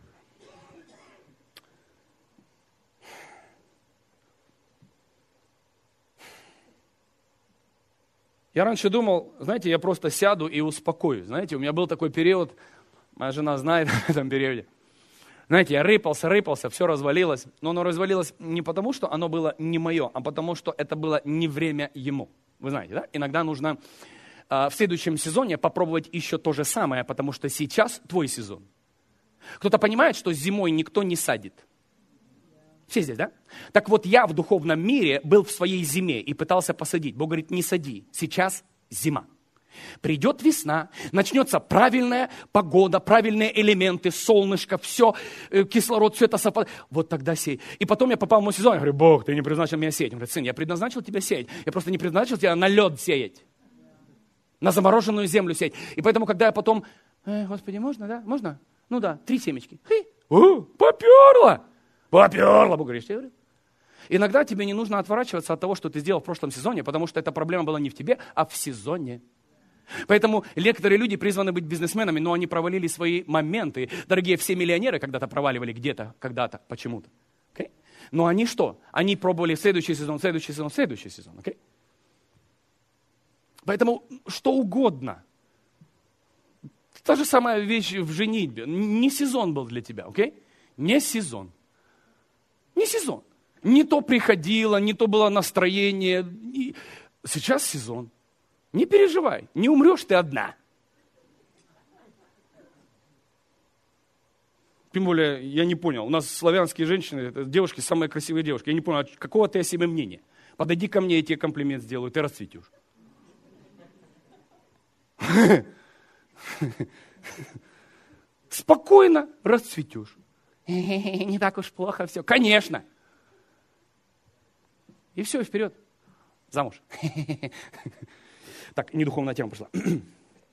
Я раньше думал, я просто сяду и успокоюсь. У меня был такой период, моя жена знает в этом периоде. Я рыпался, все развалилось. Но оно развалилось не потому, что оно было не мое, а потому, что это было не время ему. Вы знаете, да? Иногда нужно в следующем сезоне попробовать еще то же самое, потому что сейчас твой сезон. Кто-то понимает, что зимой никто не садит. Все здесь, да? Так вот, я в духовном мире был в своей зиме и пытался посадить. Бог говорит, не сади, сейчас зима. Придет весна, начнется правильная погода, правильные элементы, солнышко, все, кислород, все это совпадает. Вот тогда сей. И потом я попал в мой сезон, я говорю, Бог, ты не предназначил меня сеять. Он говорит, сын, я предназначил тебя сеять, я просто не предназначил тебя на лед сеять, на замороженную землю сеять. И поэтому, когда я потом, Господи, можно, да? Можно? 3 семечки. Поперло! Поперло, Бог говорит, я говорю. Иногда тебе не нужно отворачиваться от того, что ты сделал в прошлом сезоне, потому что эта проблема была не в тебе, а в сезоне. Поэтому некоторые люди призваны быть бизнесменами, но они провалили свои моменты. Дорогие, все миллионеры когда-то проваливали где-то, когда-то, почему-то. Okay? Но они что? Они пробовали следующий сезон. Okay? Поэтому что угодно. Та же самая вещь в женитьбе. Не сезон был для тебя, окей? Не сезон. Не то приходило, не то было настроение. Сейчас сезон. Не переживай, не умрешь ты одна. Тем более, я не понял, у нас славянские женщины, девушки, самые красивые девушки. Я не понял, какого ты о себе мнения? Подойди ко мне, я тебе комплимент сделаю, ты расцветешь. Спокойно расцветешь. Не так уж плохо все. Конечно. И все, вперед. Замуж. Так, недуховная тема пошла. Вы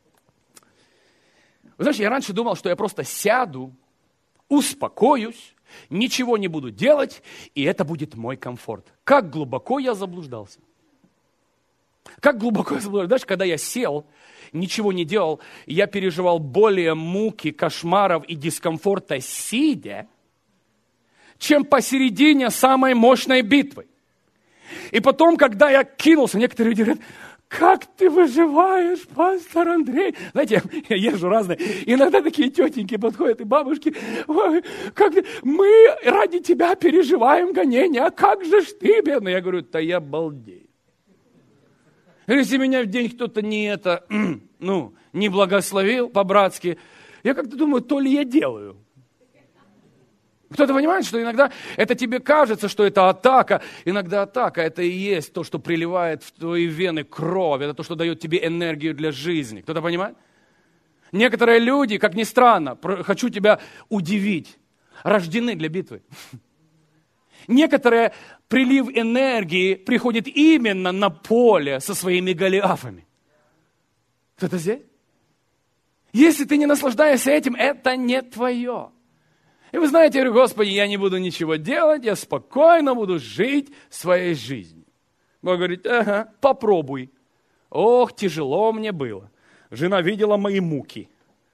знаете, я раньше думал, что я просто сяду, успокоюсь, ничего не буду делать, и это будет мой комфорт. Как глубоко я заблуждался. Как глубоко я заблуждался. Знаешь, когда я сел, ничего не делал, я переживал более муки, кошмаров и дискомфорта сидя, чем посередине самой мощной битвы. И потом, когда я кинулся, некоторые люди говорят: как ты выживаешь, пастор Андрей? Знаете, я езжу разные. Иногда такие тетеньки подходят и бабушки: ой, мы ради тебя переживаем гонения, а как же ж ты, бедный? Я говорю: да я балдею. Если меня в день кто-то не благословил по-братски, я как-то думаю, то ли я делаю. Кто-то понимает, что иногда это тебе кажется, что это атака. Иногда атака — это и есть то, что приливает в твои вены кровь. Это то, что дает тебе энергию для жизни. Кто-то понимает? Некоторые люди, как ни странно, хочу тебя удивить, рождены для битвы. Некоторые прилив энергии приходит именно на поле со своими голиафами. Кто-то здесь? Если ты не наслаждаешься этим, это не твое. И вы знаете, я говорю: Господи, я не буду ничего делать, я спокойно буду жить своей жизнью. Бог говорит: ага, попробуй. Ох, тяжело мне было. Жена видела мои муки.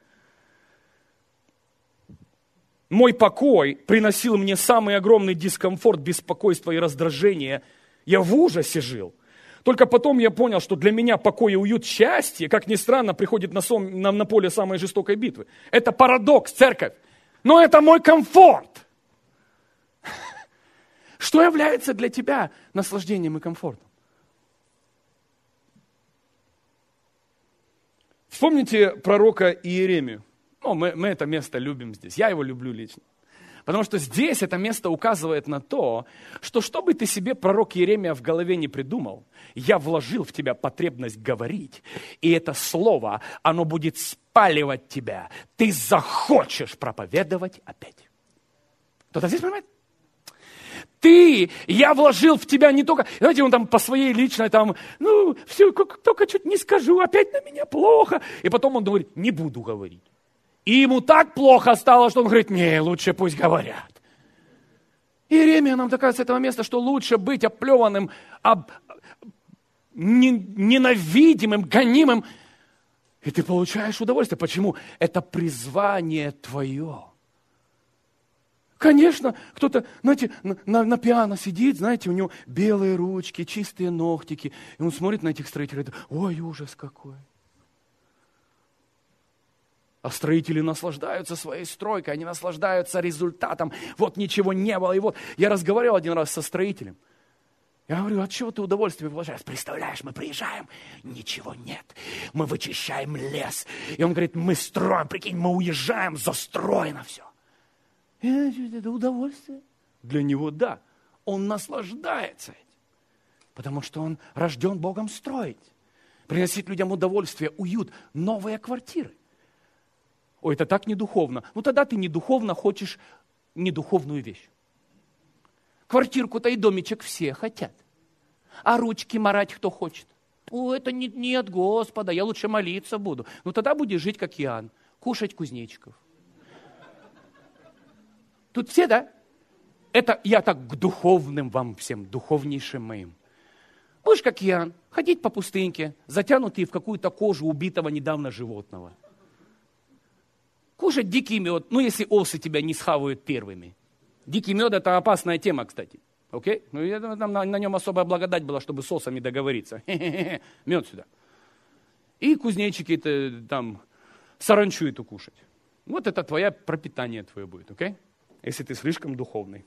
Мой покой приносил мне самый огромный дискомфорт, беспокойство и раздражение. Я в ужасе жил. Только потом я понял, что для меня покой и уют, счастье, как ни странно, приходит на поле самой жестокой битвы. Это парадокс, церковь. Но это мой комфорт. Что является для тебя наслаждением и комфортом? Вспомните пророка Иеремию. Мы это место любим здесь. Я его люблю лично. Потому что здесь это место указывает на то, что бы ты себе, пророк Иеремия, в голове не придумал, я вложил в тебя потребность говорить. И это слово, оно будет спаливать тебя. Ты захочешь проповедовать опять. Кто-то здесь понимает? Я вложил в тебя не только, знаете, он там по своей личной, все, только чуть не скажу, опять на меня плохо. И потом он говорит: не буду говорить. И ему так плохо стало, что он говорит: не, лучше пусть говорят. Иеремия нам доказывает с этого места, что лучше быть оплеванным, ненавидимым, гонимым, и ты получаешь удовольствие. Почему? Это призвание твое. Конечно, кто-то, знаете, на пиано сидит, знаете, у него белые ручки, чистые ногтики, и он смотрит на этих строителей и говорит: ой, ужас какой. А строители наслаждаются своей стройкой, они наслаждаются результатом. Вот ничего не было. И вот я разговаривал один раз со строителем. Я говорю: от чего ты удовольствие получаешь? Представляешь, мы приезжаем, ничего нет. Мы вычищаем лес. И он говорит: мы строим, прикинь, мы уезжаем, застроено все. Это удовольствие. Для него да. Он наслаждается этим. Потому что он рожден Богом строить. Приносить людям удовольствие, уют, новые квартиры. Ой, это так недуховно. Тогда ты недуховно хочешь недуховную вещь. Квартирку-то и домичек все хотят. А ручки марать кто хочет? Это не от Господа, я лучше молиться буду. Тогда будешь жить, как Иоанн, кушать кузнечиков. Тут все, да? Это я так к духовным вам всем, духовнейшим моим. Будешь, как Иоанн, ходить по пустыньке, затянутый в какую-то кожу убитого недавно животного. Кушать дикий мед, если осы тебя не схавают первыми. Дикий мед — это опасная тема, кстати. Окей? Я думаю, там на нем особая благодать была, чтобы с осами договориться. Мед сюда. И кузнечики там саранчу эту кушать. Вот это твое пропитание твое будет, окей? Если ты слишком духовный.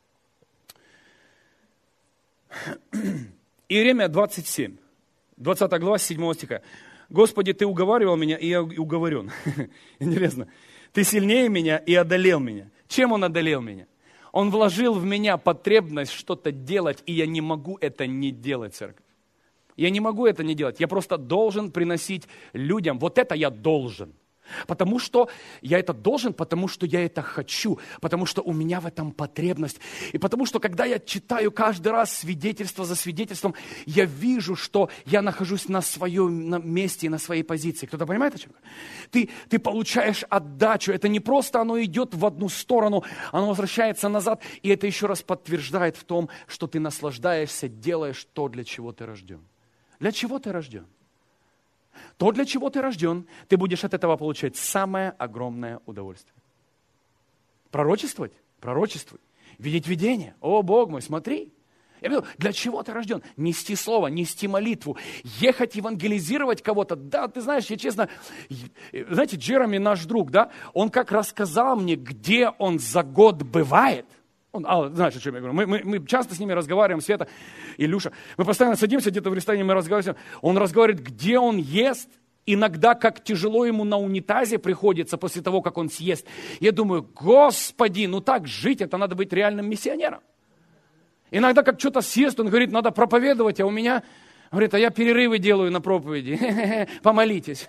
Иеремия 27, 20 глава, 7 стиха. Господи, Ты уговаривал меня, и я уговорен. Интересно. Ты сильнее меня и одолел меня. Чем Он одолел меня? Он вложил в меня потребность что-то делать, и я не могу это не делать, церковь. Я не могу это не делать. Я просто должен приносить людям. Вот это я должен. Потому что я это должен, потому что я это хочу, потому что у меня в этом потребность. И потому что, когда я читаю каждый раз свидетельство за свидетельством, я вижу, что я нахожусь на своем месте и на своей позиции. Кто-то понимает, о чем? Ты получаешь отдачу. Это не просто оно идет в одну сторону, оно возвращается назад. И это еще раз подтверждает в том, что ты наслаждаешься, делаешь то, для чего ты рожден. Для чего ты рожден? То, для чего ты рожден, ты будешь от этого получать самое огромное удовольствие. Пророчествовать? Пророчествуй. Видеть видение? О, Бог мой, смотри. Я говорю, для чего ты рожден? Нести слово, нести молитву, ехать евангелизировать кого-то. Да, ты знаешь, я честно, знаете, Джереми, наш друг, да, он как рассказал мне, где он за год бывает. Знаешь, о чем я говорю? Мы часто с ними разговариваем, Света, Илюша. Мы постоянно садимся где-то в ресторане, мы разговариваем. Он разговаривает, где он ест. Иногда, как тяжело ему на унитазе приходится после того, как он съест. Я думаю, Господи, ну так жить, это надо быть реальным миссионером. Иногда, как что-то съест, он говорит, надо проповедовать, а у меня, говорит, а я перерывы делаю на проповеди. Помолитесь.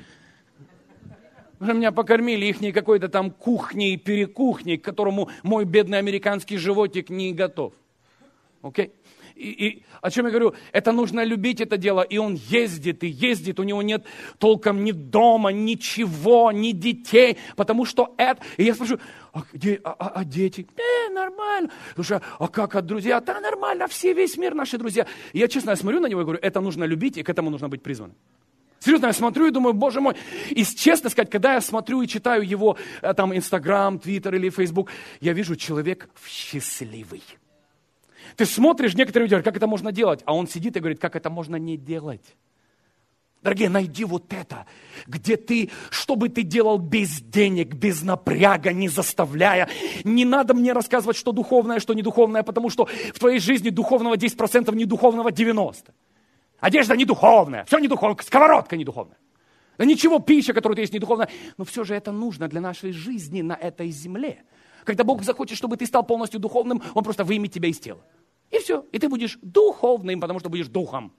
Уже меня покормили ихней какой-то там кухней, перекухней, к которому мой бедный американский животик не готов. Окей? И о чем я говорю? Это нужно любить это дело. И он ездит, у него нет толком ни дома, ничего, ни детей. Потому что это... И я спрашиваю, а дети? Нормально. Слушай, а как от друзей? Да, нормально, все, весь мир наши друзья. И я честно смотрю на него и говорю, это нужно любить, и к этому нужно быть призванным. Серьезно, я смотрю и думаю, Боже мой. И честно сказать, когда я смотрю и читаю его там Инстаграм, Твиттер или Фейсбук, я вижу, человек счастливый. Ты смотришь, некоторые люди говорят, как это можно делать? А он сидит и говорит, как это можно не делать? Дорогие, найди вот это, где ты, что бы ты делал без денег, без напряга, не заставляя. Не надо мне рассказывать, что духовное, что недуховное, потому что в твоей жизни духовного 10%, недуховного 90%. Одежда не духовная, все не духовное, сковородка не духовная. Да ничего, пища, которую ты есть, не духовная. Но все же это нужно для нашей жизни на этой земле. Когда Бог захочет, чтобы ты стал полностью духовным, Он просто выймет тебя из тела. И все. И ты будешь духовным, потому что будешь духом.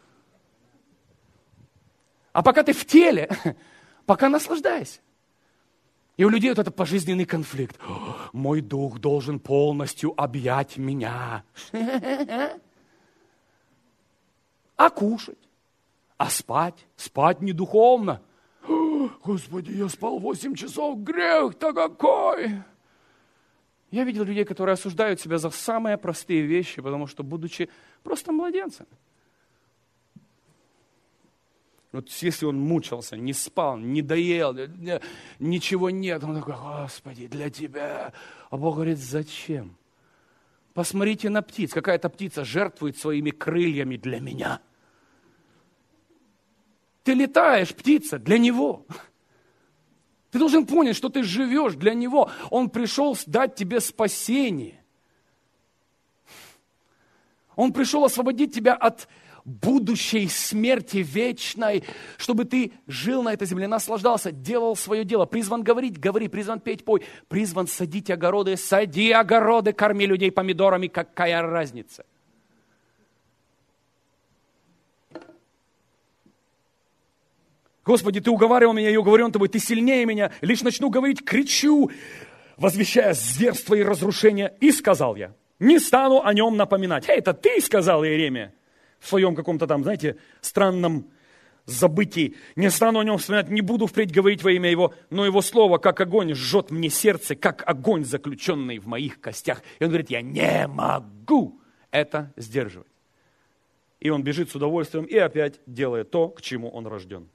А пока ты в теле, пока наслаждайся. И у людей вот этот пожизненный конфликт. Мой дух должен полностью объять меня. А кушать? А спать? Спать не духовно. Господи, я спал 8 часов, грех-то какой! Я видел людей, которые осуждают себя за самые простые вещи, потому что, будучи просто младенцами. Вот если он мучился, не спал, не доел, ничего нет, он такой, Господи, для Тебя. А Бог говорит, зачем? Посмотрите на птиц. Какая-то птица жертвует своими крыльями для меня. Ты летаешь, птица, для Него. Ты должен понять, что ты живешь для Него. Он пришел дать тебе спасение. Он пришел освободить тебя от будущей смерти вечной, чтобы ты жил на этой земле, наслаждался, делал свое дело. Призван говорить, говори, призван петь, пой. Призван садить огороды, сади огороды, корми людей помидорами, какая разница? Господи, Ты уговаривал меня, я уговорен Тобой, Ты сильнее меня. Лишь начну говорить, кричу, возвещая зверство и разрушение. И сказал я, не стану о нем напоминать. Это Ты сказал, Иеремия, в своем каком-то там, знаете, странном забытии. Не стану о нем вспоминать, не буду впредь говорить во имя Его, но Его слово, как огонь, жжет мне сердце, как огонь, заключенный в моих костях. И он говорит, я не могу это сдерживать. И он бежит с удовольствием и опять делает то, к чему он рожден.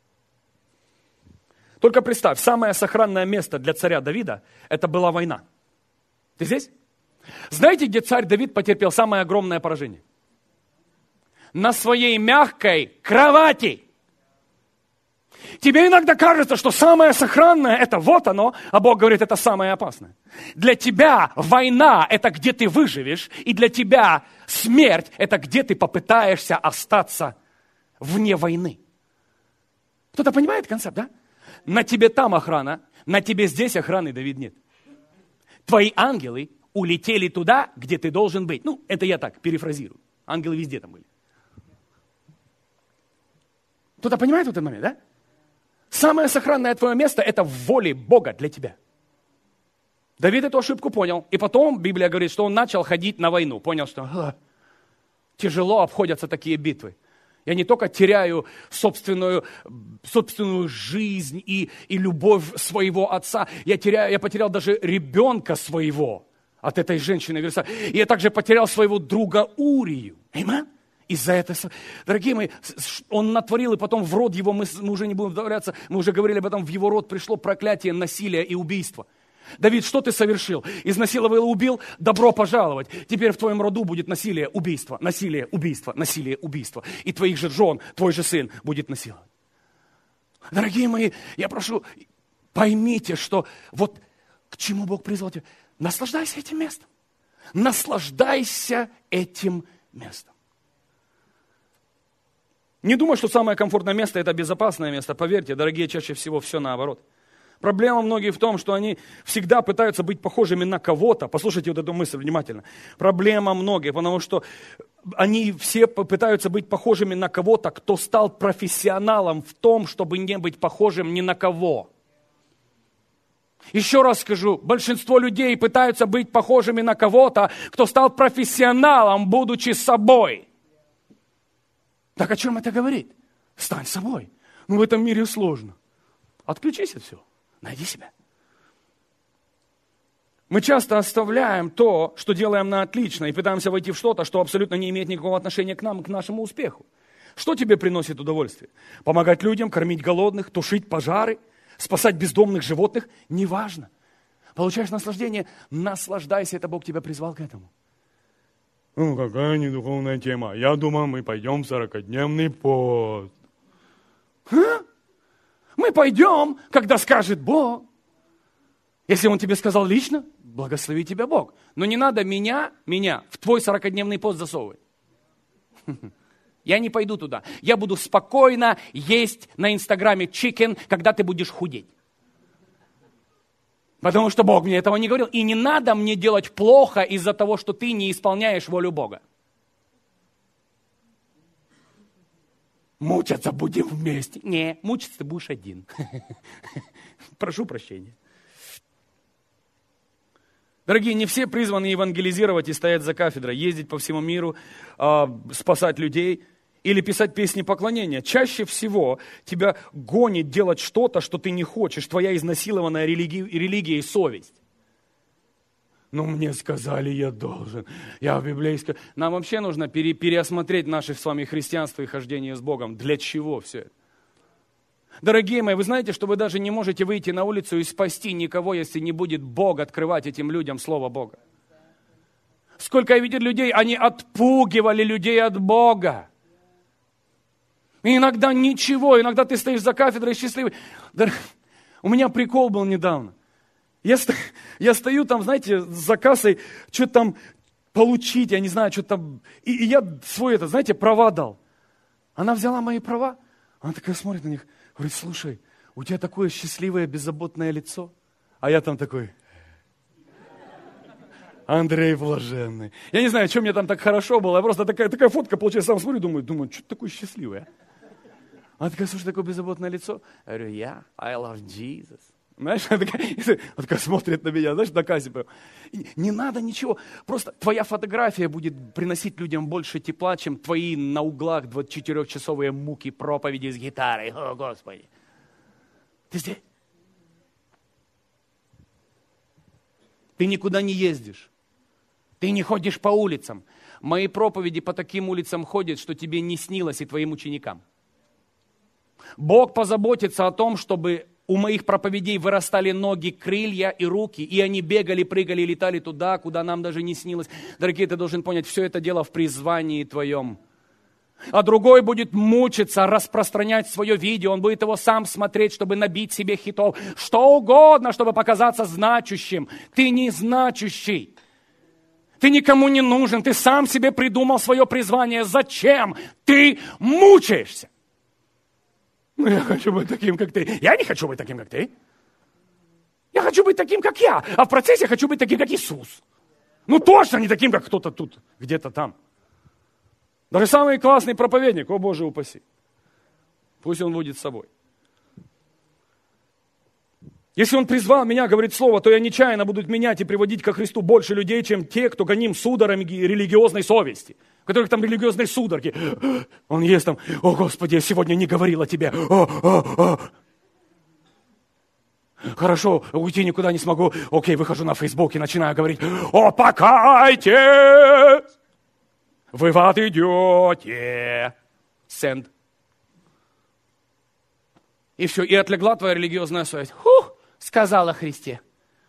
Только представь, самое сохранное место для царя Давида, это была война. Ты здесь? Знаете, где царь Давид потерпел самое огромное поражение? На своей мягкой кровати. Тебе иногда кажется, что самое сохранное, это вот оно, а Бог говорит, это самое опасное. Для тебя война, это где ты выживешь, и для тебя смерть, это где ты попытаешься остаться вне войны. Кто-то понимает концепт, да? На тебе там охрана, на тебе здесь охраны, Давид, нет. Твои ангелы улетели туда, где ты должен быть. Ну, это я так перефразирую. Ангелы везде там были. Кто-то понимает в этот момент, да? Самое сохранное твое место – это в воле Бога для тебя. Давид эту ошибку понял. И потом Библия говорит, что он начал ходить на войну. Понял, что тяжело обходятся такие битвы. Я не только теряю собственную жизнь и любовь своего отца, я потерял даже ребенка своего от этой женщины. И я также потерял своего друга Урию. Аминь. Из-за этого, дорогие мои, он натворил, и потом в род его, мы уже не будем вдавляться, мы уже говорили об этом, в его род пришло проклятие, насилие и убийство. Давид, что ты совершил? Изнасиловал и убил? Добро пожаловать. Теперь в твоем роду будет насилие, убийство, насилие, убийство, насилие, убийство. И твоих же жен, твой же сын будет насиловать. Дорогие мои, я прошу, поймите, что вот к чему Бог призвал тебя. Наслаждайся этим местом. Наслаждайся этим местом. Не думай, что самое комфортное место – это безопасное место. Поверьте, дорогие, чаще всего все наоборот. Проблема многих в том, что они всегда пытаются быть похожими на кого-то. Послушайте вот эту мысль внимательно. Проблема многих, потому что они все пытаются быть похожими на кого-то, кто стал профессионалом в том, чтобы не быть похожим ни на кого. Еще раз скажу, большинство людей пытаются быть похожими на кого-то, кто стал профессионалом, будучи собой. Так о чем это говорит? Стань собой. В этом мире сложно. Отключись от всего. Найди себя. Мы часто оставляем то, что делаем на отлично, и пытаемся войти в что-то, что абсолютно не имеет никакого отношения к нам, к нашему успеху. Что тебе приносит удовольствие? Помогать людям, кормить голодных, тушить пожары, спасать бездомных животных? Неважно. Получаешь наслаждение? Наслаждайся, это Бог тебя призвал к этому. Какая недуховная тема. Я думаю, мы пойдем в 40-дневный пост. Мы пойдем, когда скажет Бог. Если Он тебе сказал лично, благослови тебя Бог. Но не надо меня в твой 40-дневный пост засовывать. Я не пойду туда. Я буду спокойно есть на Инстаграме чикен, когда ты будешь худеть. Потому что Бог мне этого не говорил. И не надо мне делать плохо из-за того, что ты не исполняешь волю Бога. Мучаться будем вместе. Не, мучиться ты будешь один. Прошу прощения. Дорогие, не все призваны евангелизировать и стоять за кафедрой, ездить по всему миру, спасать людей или писать песни поклонения. Чаще всего тебя гонит делать что-то, что ты не хочешь, твоя изнасилованная религия и совесть. Ну, мне сказали, я должен. Я библейская. Нам вообще нужно переосмотреть наше с вами христианство и хождение с Богом. Для чего все это? Дорогие мои, вы знаете, что вы даже не можете выйти на улицу и спасти никого, если не будет Бог открывать этим людям Слово Бога. Сколько я видел людей, они отпугивали людей от Бога. И иногда ничего, иногда ты стоишь за кафедрой счастливый. У меня прикол был недавно. Я стою там, знаете, за кассой, что-то там получить, я не знаю, что там. И я свои, знаете, права дал. Она взяла мои права, она такая смотрит на них, говорит, слушай, у тебя такое счастливое, беззаботное лицо. А я там такой, Андрей Блаженный. Я не знаю, что мне там так хорошо было, просто такая фотка получилась, сам смотрю, думаю, что такое счастливое. Она такая, слушай, такое беззаботное лицо. Я говорю, I love Jesus. Знаешь, она такая смотрит на меня, знаешь, на кассе. Не надо ничего, просто твоя фотография будет приносить людям больше тепла, чем твои на углах 24-часовые муки проповеди с гитарой. О, Господи. Ты здесь? Ты никуда не ездишь. Ты не ходишь по улицам. Мои проповеди по таким улицам ходят, что тебе не снилось и твоим ученикам. Бог позаботится о том, чтобы у моих проповедей вырастали ноги, крылья и руки, и они бегали, прыгали, летали туда, куда нам даже не снилось. Дорогие, ты должен понять, все это дело в призвании твоем. А другой будет мучиться, распространять свое видео, он будет его сам смотреть, чтобы набить себе хитов. Что угодно, чтобы показаться значущим. Ты не значущий. Ты никому не нужен, ты сам себе придумал свое призвание. Зачем ты мучаешься? Ну, я хочу быть таким, как ты. Я не хочу быть таким, как ты. Я хочу быть таким, как я. А в процессе я хочу быть таким, как Иисус. Ну, точно не таким, как кто-то тут, где-то там. Даже самый классный проповедник, о Боже упаси. Пусть он будет с собой. Если Он призвал меня, говорит слово, то я нечаянно буду менять и приводить ко Христу больше людей, чем те, кто гоним судорами религиозной совести. У которых там религиозные судороги. Он есть там, о Господи, я сегодня не говорил о тебе. Хорошо, уйти никуда не смогу. Окей, выхожу на Facebook и начинаю говорить, о, покайтесь! Вы в ад идете. Send. И все, и отлегла твоя религиозная совесть. Сказала Христе.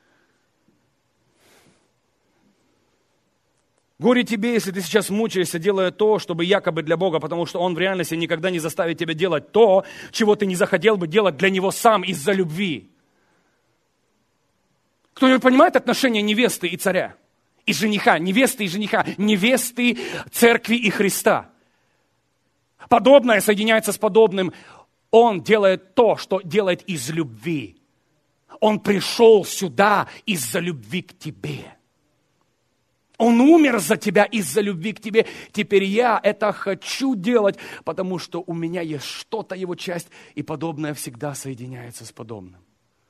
Горе тебе, если ты сейчас мучаешься, делая то, чтобы якобы для Бога, потому что Он в реальности никогда не заставит тебя делать то, чего ты не захотел бы делать для Него сам из-за любви. Кто-нибудь понимает отношения невесты и царя? И жениха, невесты и жениха, невесты церкви и Христа. Подобное соединяется с подобным. Он делает то, что делает из любви. Он пришел сюда из-за любви к тебе. Он умер за тебя из-за любви к тебе. Теперь я это хочу делать, потому что у меня есть что-то, его часть, и подобное всегда соединяется с подобным.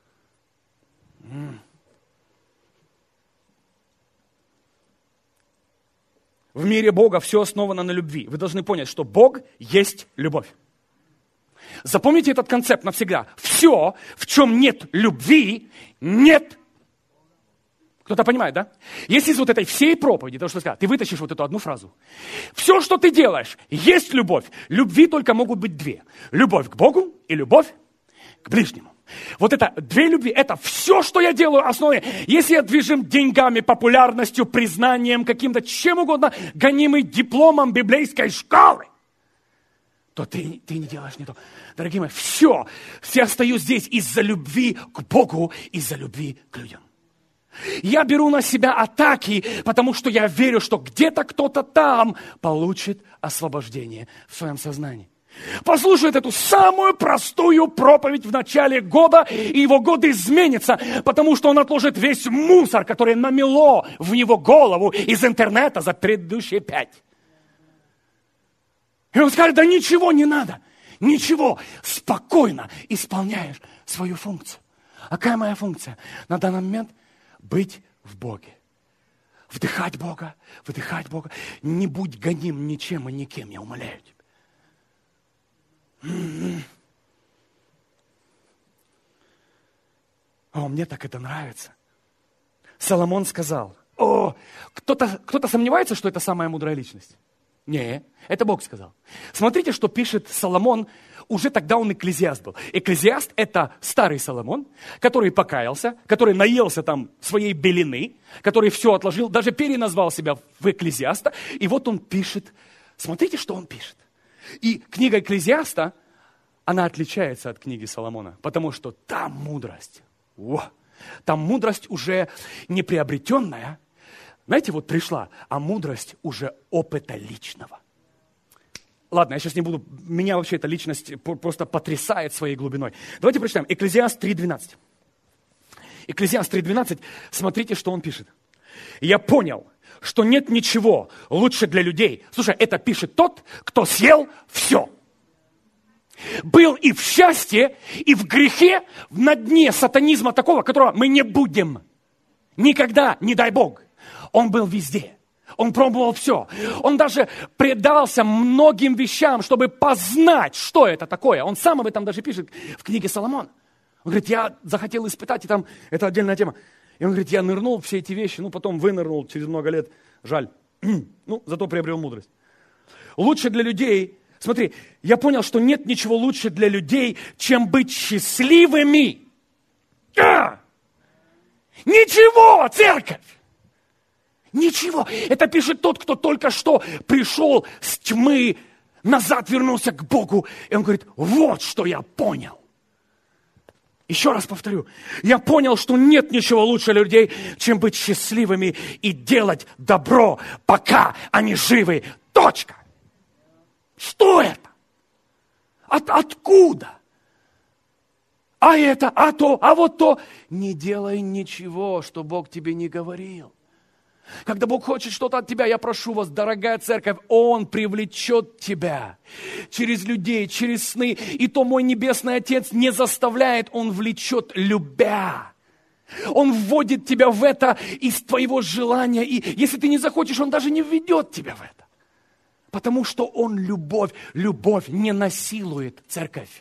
В мире Бога все основано на любви. Вы должны понять, что Бог есть любовь. Запомните этот концепт навсегда. Все, в чем нет любви, нет. Кто-то понимает, да? Если из вот этой всей проповеди, то, что сказал, ты вытащишь вот эту одну фразу. Все, что ты делаешь, есть любовь. Любви только могут быть две. Любовь к Богу и любовь к ближнему. Вот это две любви, это все, что я делаю основное. Если я движим деньгами, популярностью, признанием, каким-то чем угодно, гонимый дипломом библейской школы, то ты не делаешь не то. Дорогие мои, все остаю здесь из-за любви к Богу, из-за любви к людям. Я беру на себя атаки, потому что я верю, что где-то кто-то там получит освобождение в своем сознании. Послушает эту самую простую проповедь в начале года, и его год изменится, потому что он отложит весь мусор, который намело в него голову из интернета за предыдущие 5. И он скажет, да ничего не надо, ничего, спокойно исполняешь свою функцию. А какая моя функция на данный момент? Быть в Боге. Вдыхать Бога, выдыхать Бога. Не будь гоним ничем и никем, я умоляю тебя. О, мне так это нравится. Соломон сказал, кто-то сомневается, что это самая мудрая личность? Не, это Бог сказал. Смотрите, что пишет Соломон, уже тогда он экклезиаст был. Экклезиаст – это старый Соломон, который покаялся, который наелся там своей белины, который все отложил, даже переназвал себя в экклезиаста. И вот он пишет, смотрите, что он пишет. И книга Экклезиаста, она отличается от книги Соломона, потому что там мудрость. Там мудрость уже не приобретенная, знаете, вот пришла, а мудрость уже опыта личного. Ладно, я сейчас не буду, меня вообще эта личность просто потрясает своей глубиной. Давайте прочитаем Экклезиаст 3.12. Экклезиаст 3.12, смотрите, что он пишет. Я понял, что нет ничего лучше для людей. Слушай, это пишет тот, кто съел все. Был и в счастье, и в грехе, на дне сатанизма такого, которого мы не будем. Никогда, не дай Бог. Он был везде. Он пробовал все. Он даже предался многим вещам, чтобы познать, что это такое. Он сам об этом даже пишет в книге Соломона. Он говорит, я захотел испытать, и там, это отдельная тема. И он говорит, я нырнул в все эти вещи, потом вынырнул через много лет. Жаль. Зато приобрел мудрость. Лучше для людей, смотри, я понял, что нет ничего лучше для людей, чем быть счастливыми. Ничего, церковь! Ничего. Это пишет тот, кто только что пришел с тьмы, назад вернулся к Богу. И он говорит, вот что я понял. Еще раз повторю. Я понял, что нет ничего лучше для людей, чем быть счастливыми и делать добро, пока они живы. Точка. Что это? Откуда? А это, а то, а вот то. Не делай ничего, что Бог тебе не говорил. Когда Бог хочет что-то от тебя, я прошу вас, дорогая церковь, Он привлечет тебя через людей, через сны. И то мой Небесный Отец не заставляет, Он влечет, любя. Он вводит тебя в это из твоего желания. И если ты не захочешь, Он даже не введет тебя в это. Потому что Он любовь. Любовь не насилует церковь.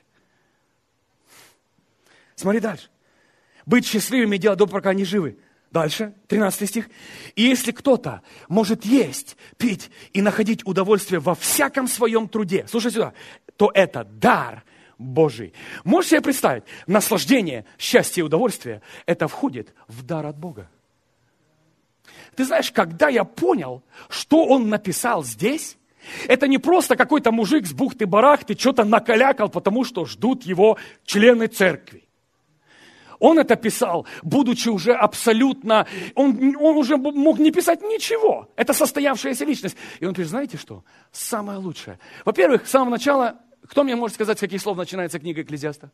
Смотри дальше. Быть счастливыми и делать добро, пока они живы. Дальше, 13 стих. И если кто-то может есть, пить и находить удовольствие во всяком своем труде, слушай сюда, то это дар Божий. Можешь себе представить, наслаждение, счастье и удовольствие, это входит в дар от Бога. Ты знаешь, когда я понял, что он написал здесь, это не просто какой-то мужик с бухты-барахты что-то накалякал, потому что ждут его члены церкви. Он это писал, будучи уже абсолютно, он уже мог не писать ничего. Это состоявшаяся личность. И он пишет, знаете что? Самое лучшее. Во-первых, с самого начала, кто мне может сказать, с каких слов начинается книга Экклезиаста?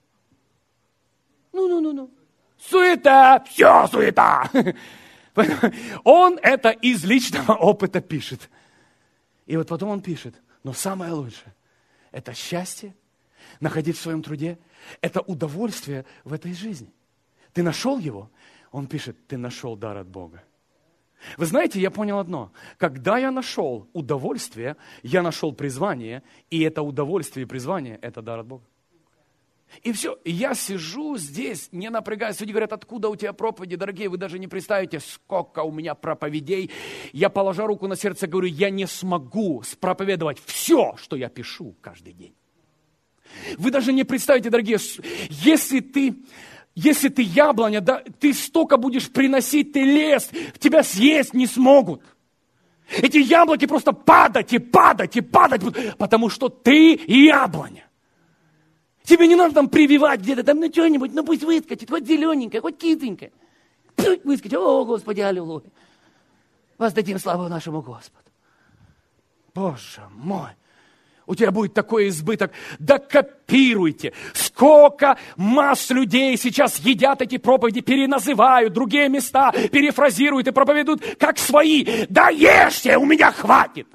Ну. Суета, все суета. Он это из личного опыта пишет. И вот потом он пишет, но самое лучшее, это счастье, находить в своем труде, это удовольствие в этой жизни. Ты нашел его? Он пишет, ты нашел дар от Бога. Вы знаете, я понял одно. Когда я нашел удовольствие, я нашел призвание, и это удовольствие и призвание – это дар от Бога. И все. И я сижу здесь, не напрягаюсь. Люди говорят, откуда у тебя проповеди, дорогие, вы даже не представите, сколько у меня проповедей. Я, положа руку на сердце, говорю, я не смогу спроповедовать все, что я пишу каждый день. Вы даже не представите, дорогие, если ты яблоня, да, ты столько будешь приносить, ты лес, тебя съесть не смогут. Эти яблоки просто падать и падать и падать будут, потому что ты яблоня. Тебе не надо там прививать где-то, там, ну, что-нибудь, ну, пусть выскочит, хоть зелененькое, хоть китенькое. Выскочит, о, Господи, аллилуйя. Воздадим славу нашему Господу. Боже мой. У тебя будет такой избыток. Да копируйте. Сколько масс людей сейчас едят эти проповеди, переназывают другие места, перефразируют и проповедуют как свои. Да ешьте, у меня хватит.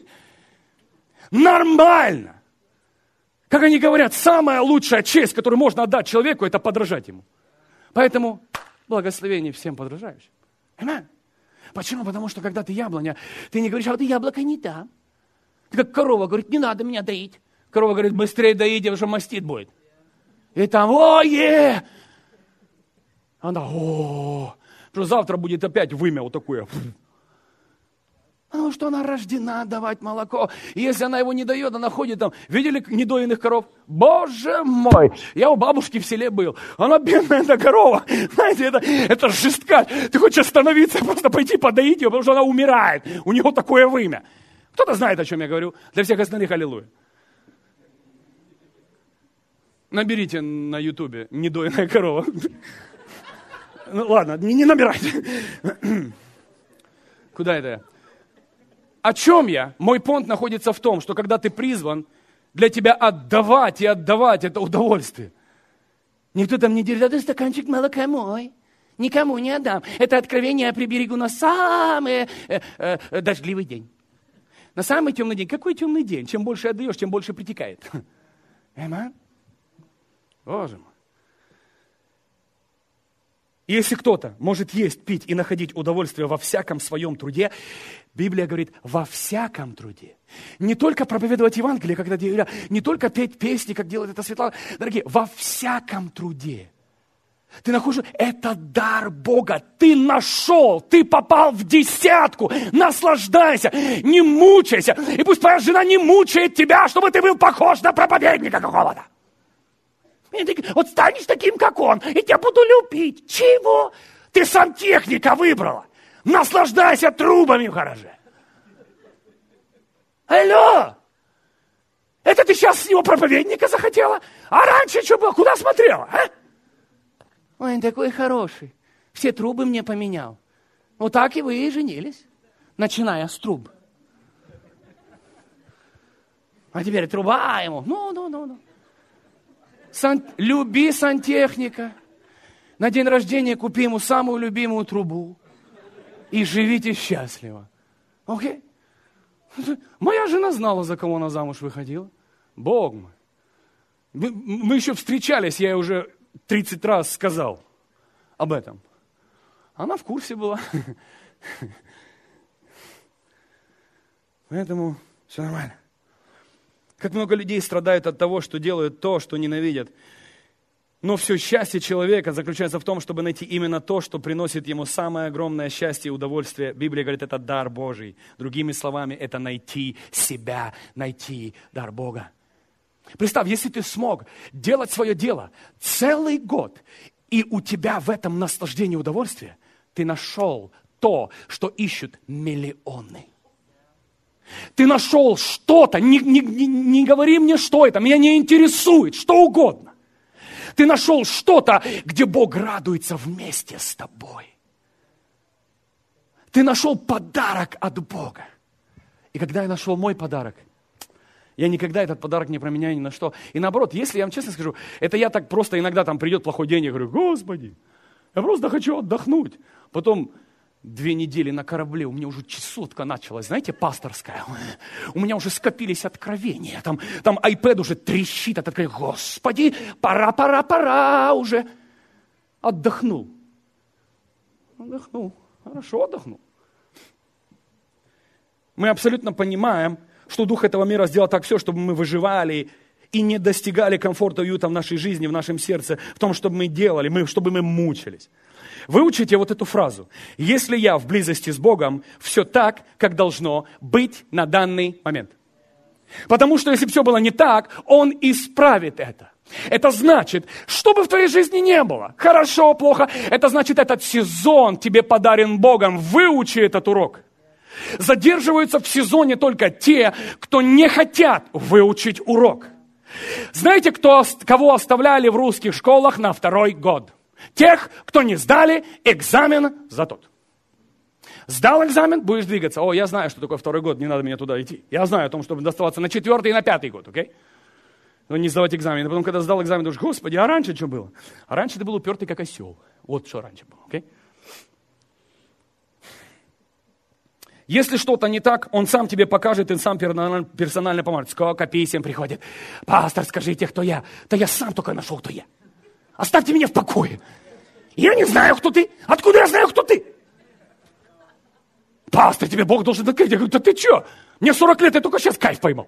Нормально. Как они говорят, самая лучшая честь, которую можно отдать человеку, это подражать ему. Поэтому благословение всем подражающим. Аминь. Почему? Потому что когда ты яблоня, ты не говоришь, а вот яблоко не там. Как корова говорит, не надо меня доить. Корова говорит, быстрее доить, потому что мастит будет. И там, ой-е! Она, что завтра будет опять вымя вот такое. Потому что она рождена давать молоко. И если она его не дает, она ходит там. Видели недоенных коров? Боже мой! Я у бабушки в селе был. Она бедная, эта корова. Знаете, это жестка. Ты хочешь остановиться, просто пойти подоить ее, потому что она умирает. У нее такое вымя. Кто-то знает, о чем я говорю. Для всех остальных аллилуйя. Наберите на ютубе «недоенная корова». Ну ладно, не набирайте. Куда это я? О чем я? Мой понт находится в том, что когда ты призван, для тебя отдавать и отдавать это удовольствие. Никто там не держит, это стаканчик молока мой. Никому не отдам. Это откровение я приберегу на самый дождливый день. На самый темный день. Какой темный день? Чем больше отдаешь, тем больше притекает. Аминь. Боже мой. Если кто-то может есть, пить и находить удовольствие во всяком своем труде, Библия говорит, во всяком труде. Не только проповедовать Евангелие, когда говорят, не только петь песни, как делает это Светлана. Дорогие, во всяком труде. Ты находишь, это дар Бога. Ты нашел, ты попал в десятку. Наслаждайся, не мучайся. И пусть твоя жена не мучает тебя, чтобы ты был похож на проповедника какого-то. Вот станешь таким, как он, и тебя буду любить. Чего? Ты сантехника выбрала. Наслаждайся трубами в гараже. Алло! Это ты сейчас с него проповедника захотела? А раньше что было? Куда смотрела, а? Ой, он такой хороший. Все трубы мне поменял. Вот так и вы и женились. Начиная с труб. А теперь труба ему. Ну. Люби сантехника. На день рождения купи ему самую любимую трубу. и живите счастливо. Окей? Моя жена знала, за кого она замуж выходила. Бог мой. Мы еще встречались, я ей уже 30 раз сказал об этом. Она в курсе была. Поэтому все нормально. Как много людей страдают от того, что делают то, что ненавидят. Но все счастье человека заключается в том, чтобы найти именно то, что приносит ему самое огромное счастье и удовольствие. Библия говорит, это дар Божий. Другими словами, это найти себя, найти дар Бога. Представь, если ты смог делать свое дело целый год, и у тебя в этом наслаждение и удовольствие, ты нашел то, что ищут миллионы. Ты нашел что-то, не говори мне, что это, меня не интересует, что угодно. Ты нашел что-то, где Бог радуется вместе с тобой. Ты нашел подарок от Бога. И когда я нашел мой подарок, я никогда этот подарок не променяю ни на что. И наоборот, если я вам честно скажу, это я так просто иногда там придет плохой день, я говорю, Господи, я просто хочу отдохнуть. Потом 2 недели на корабле, у меня уже чесотка началась, знаете, пасторская. У меня уже скопились откровения. Там iPad уже трещит от откровения. Господи, пора уже. Отдохнул. Хорошо отдохнул. Мы абсолютно понимаем, что дух этого мира сделал так все, чтобы мы выживали и не достигали комфорта и уюта в нашей жизни, в нашем сердце, в том, что мы делали, чтобы мы мучились. Выучите вот эту фразу. Если я в близости с Богом, все так, как должно быть на данный момент. Потому что если бы все было не так, Он исправит это. Это значит, что бы в твоей жизни не было, хорошо, плохо, это значит, этот сезон тебе подарен Богом. Выучи этот урок. Задерживаются в сезоне только те, кто не хотят выучить урок. Знаете, кого оставляли в русских школах на 2-й год? Тех, кто не сдали экзамен за тот. Сдал экзамен, будешь двигаться. О, я знаю, что такое 2-й год, не надо мне туда идти. Я знаю о том, чтобы доставаться на 4-й и на 5-й год, окей? Но не сдавать экзамен. А потом, когда сдал экзамен, думаешь, Господи, а раньше что было? А раньше ты был упертый, как осел. Вот что раньше было, окей? Если что-то не так, Он сам тебе покажет и сам персонально поможет. Сколько писем приходит. Пастор, скажите, кто я? Да я сам только нашел, кто я. Оставьте меня в покое. Я не знаю, кто ты. Откуда я знаю, кто ты? Пастор, тебе Бог должен открыть. Я говорю, да ты что? Мне 40 лет, я только сейчас кайф поймал.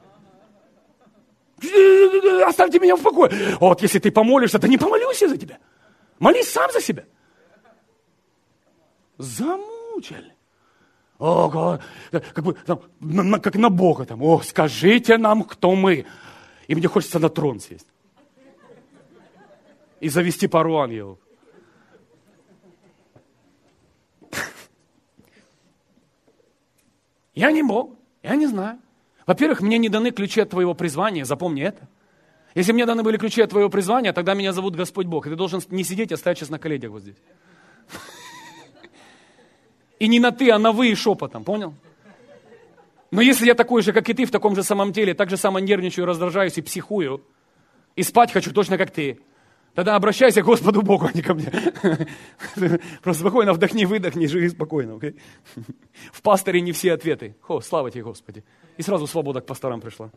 Оставьте меня в покое. Вот если ты помолишься, да не помолюсь я за тебя. Молись сам за себя. Замучили. О, как бы, там, как на Бога там. О, скажите нам, кто мы. И мне хочется на трон сесть. И завести пару ангелов. Я не Бог, я не знаю. Во-первых, мне не даны ключи от твоего призвания, запомни это. Если мне даны были ключи от твоего призвания, тогда меня зовут Господь Бог. И ты должен не сидеть, а стоять сейчас на коленях вот здесь. И не на ты, а на вы и шепотом, понял? Но если я такой же, как и ты, в таком же самом теле, так же само нервничаю, раздражаюсь и психую, и спать хочу точно как ты, тогда обращайся к Господу Богу, а не ко мне. Просто спокойно вдохни, выдохни, живи спокойно. Okay? В пасторе не все ответы. О, слава тебе, Господи. И сразу свобода к пасторам пришла.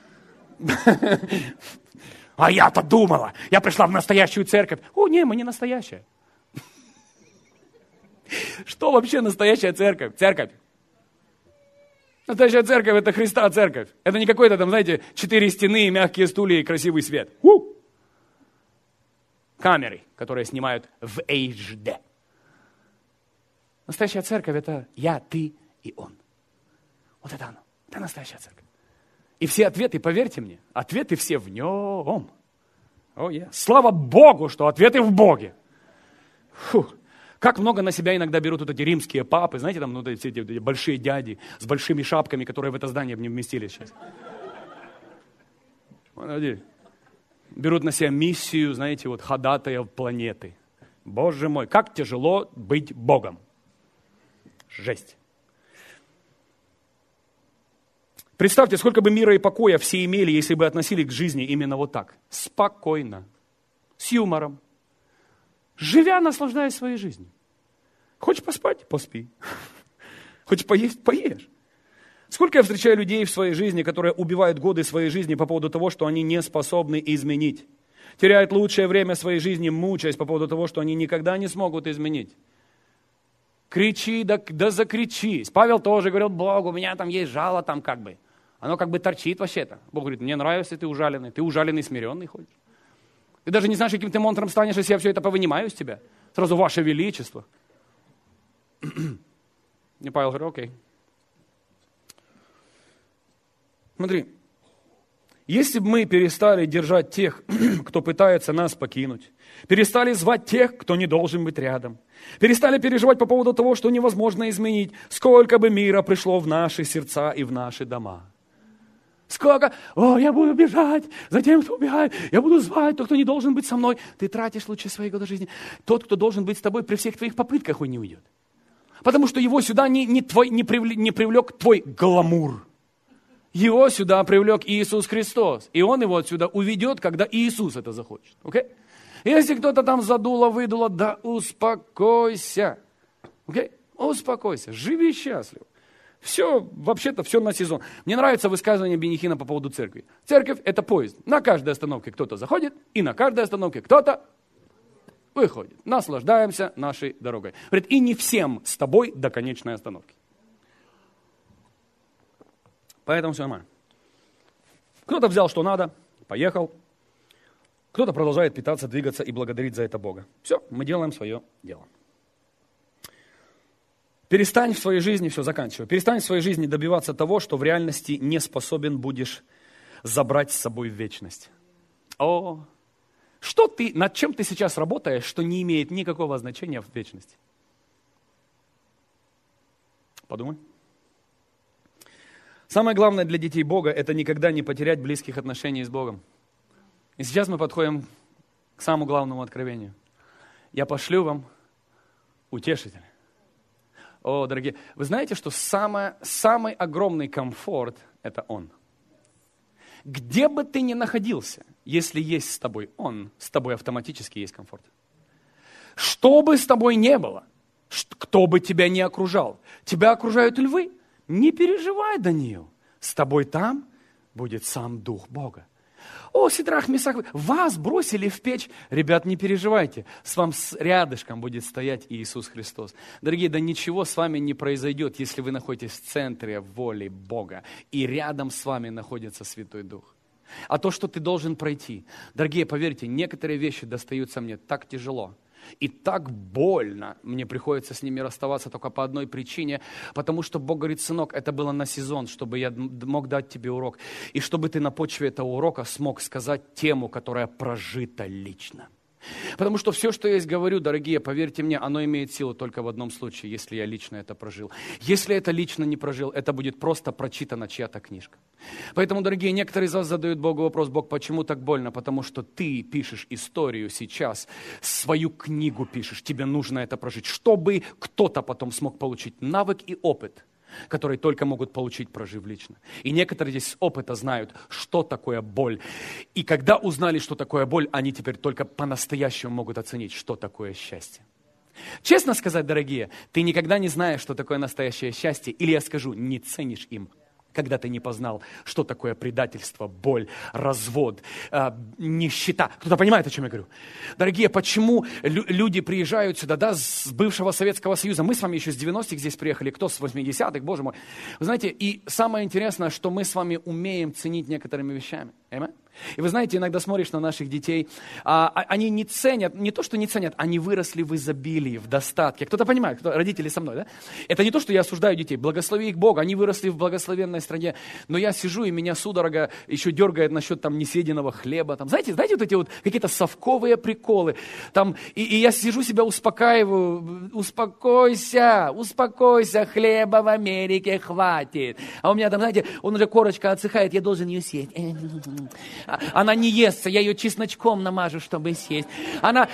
А я-то думала, я пришла в настоящую церковь. О, не, мы не настоящая. Что вообще настоящая церковь? Церковь. Настоящая церковь – это Христа церковь. Это не какой-то там, знаете, 4 стены, мягкие стулья и красивый свет. Камеры, которые снимают в HD. Настоящая церковь – это я, ты и он. Вот это оно. Это настоящая церковь. И все ответы, поверьте мне, ответы все в нем. Слава Богу, что ответы в Боге. Фух. Как много на себя иногда берут вот эти римские папы, знаете, там все эти большие дяди с большими шапками, которые в это здание не вместились сейчас. Берут на себя миссию, знаете, вот ходатая планеты. Боже мой, как тяжело быть Богом. Жесть. Представьте, сколько бы мира и покоя все имели, если бы относились к жизни именно вот так. Спокойно, с юмором, живя, наслаждаясь своей жизнью. Хочешь поспать? Поспи. Хочешь поесть? Поешь. Сколько я встречаю людей в своей жизни, которые убивают годы своей жизни по поводу того, что они не способны изменить. Теряют лучшее время своей жизни, мучаясь по поводу того, что они никогда не смогут изменить. Кричи, да закричись. Павел тоже говорил: Бог, у меня там есть жало, там как бы. Оно как бы торчит вообще-то. Бог говорит: мне нравится, ты ужаленный, смиренный ходишь. Ты даже не знаешь, каким ты монстром станешь, если я все это повынимаю из тебя. Сразу ваше величество. И Павел говорит: окей. Смотри, если бы мы перестали держать тех, кто пытается нас покинуть, перестали звать тех, кто не должен быть рядом, перестали переживать по поводу того, что невозможно изменить, сколько бы мира пришло в наши сердца и в наши дома. Сколько, я буду бежать за тем, кто убегает, я буду звать тот, кто не должен быть со мной. Ты тратишь лучшие свои годы жизни. Тот, кто должен быть с тобой, при всех твоих попытках он не уйдет. Потому что его сюда не привлек твой гламур. Его сюда привлек Иисус Христос. И Он его отсюда уведет, когда Иисус это захочет. Okay? Если кто-то там задуло, выдуло, да успокойся. Okay? Успокойся, живи счастливо. Все, вообще-то, все на сезон. Мне нравится высказывание Бенихина по поводу церкви. Церковь – это поезд. На каждой остановке кто-то заходит, и на каждой остановке кто-то выходит. Наслаждаемся нашей дорогой. Говорит, и не всем с тобой до конечной остановки. Поэтому все нормально. Кто-то взял, что надо, поехал. Кто-то продолжает питаться, двигаться и благодарить за это Бога. Все, мы делаем свое дело. Перестань в своей жизни, все, заканчиваю. Перестань в своей жизни добиваться того, что в реальности не способен будешь забрать с собой в вечность. Над чем ты сейчас работаешь, что не имеет никакого значения в вечности? Подумай. Самое главное для детей Бога – это никогда не потерять близких отношений с Богом. И сейчас мы подходим к самому главному откровению. Я пошлю вам утешителя. Дорогие, вы знаете, что самый огромный комфорт – это Он. Где бы ты ни находился, если есть с тобой Он, с тобой автоматически есть комфорт. Что бы с тобой не было, кто бы тебя ни окружал, тебя окружают львы, не переживай, Даниил, с тобой там будет сам Дух Бога. Сидрах, Месах, вас бросили в печь. Ребят, не переживайте, с вами рядышком будет стоять Иисус Христос. Дорогие, да ничего с вами не произойдет, если вы находитесь в центре воли Бога, и рядом с вами находится Святой Дух. А то, что ты должен пройти, дорогие, поверьте, некоторые вещи достаются мне так тяжело. И так больно, мне приходится с ними расставаться только по одной причине, потому что Бог говорит: сынок, это было на сезон, чтобы я мог дать тебе урок, и чтобы ты на почве этого урока смог сказать тему, которая прожита лично. Потому что все, что я здесь говорю, дорогие, поверьте мне, оно имеет силу только в одном случае, если я лично это прожил. Если это лично не прожил, это будет просто прочитана чья-то книжка. Поэтому, дорогие, некоторые из вас задают Богу вопрос: Бог, почему так больно? Потому что ты пишешь историю сейчас, свою книгу пишешь, тебе нужно это прожить, чтобы кто-то потом смог получить навык и опыт, которые только могут получить, прожив лично. И некоторые здесь с опыта знают, что такое боль. И когда узнали, что такое боль, они теперь только по-настоящему могут оценить, что такое счастье. Честно сказать, дорогие, ты никогда не знаешь, что такое настоящее счастье, или я скажу, не ценишь им, когда ты не познал, что такое предательство, боль, развод, нищета. Кто-то понимает, о чем я говорю? Дорогие, почему люди приезжают сюда, с бывшего Советского Союза? Мы с вами еще с 90-х здесь приехали, кто с 80-х, боже мой. Вы знаете, и самое интересное, что мы с вами умеем ценить некоторыми вещами. Amen? И вы знаете, иногда смотришь на наших детей, они не ценят, не то, что не ценят, они выросли в изобилии, в достатке. Кто-то понимает, родители со мной, да? Это не то, что я осуждаю детей, благослови их Бог, они выросли в благословенной стране, но я сижу, и меня судорога еще дергает насчет там несъеденного хлеба. Там, знаете вот эти вот какие-то совковые приколы. Там, и я сижу, себя успокаиваю: успокойся, хлеба в Америке хватит. А у меня там, знаете, он уже корочка отсыхает, я должен ее съесть. Она не естся, я ее чесночком намажу, чтобы съесть. Она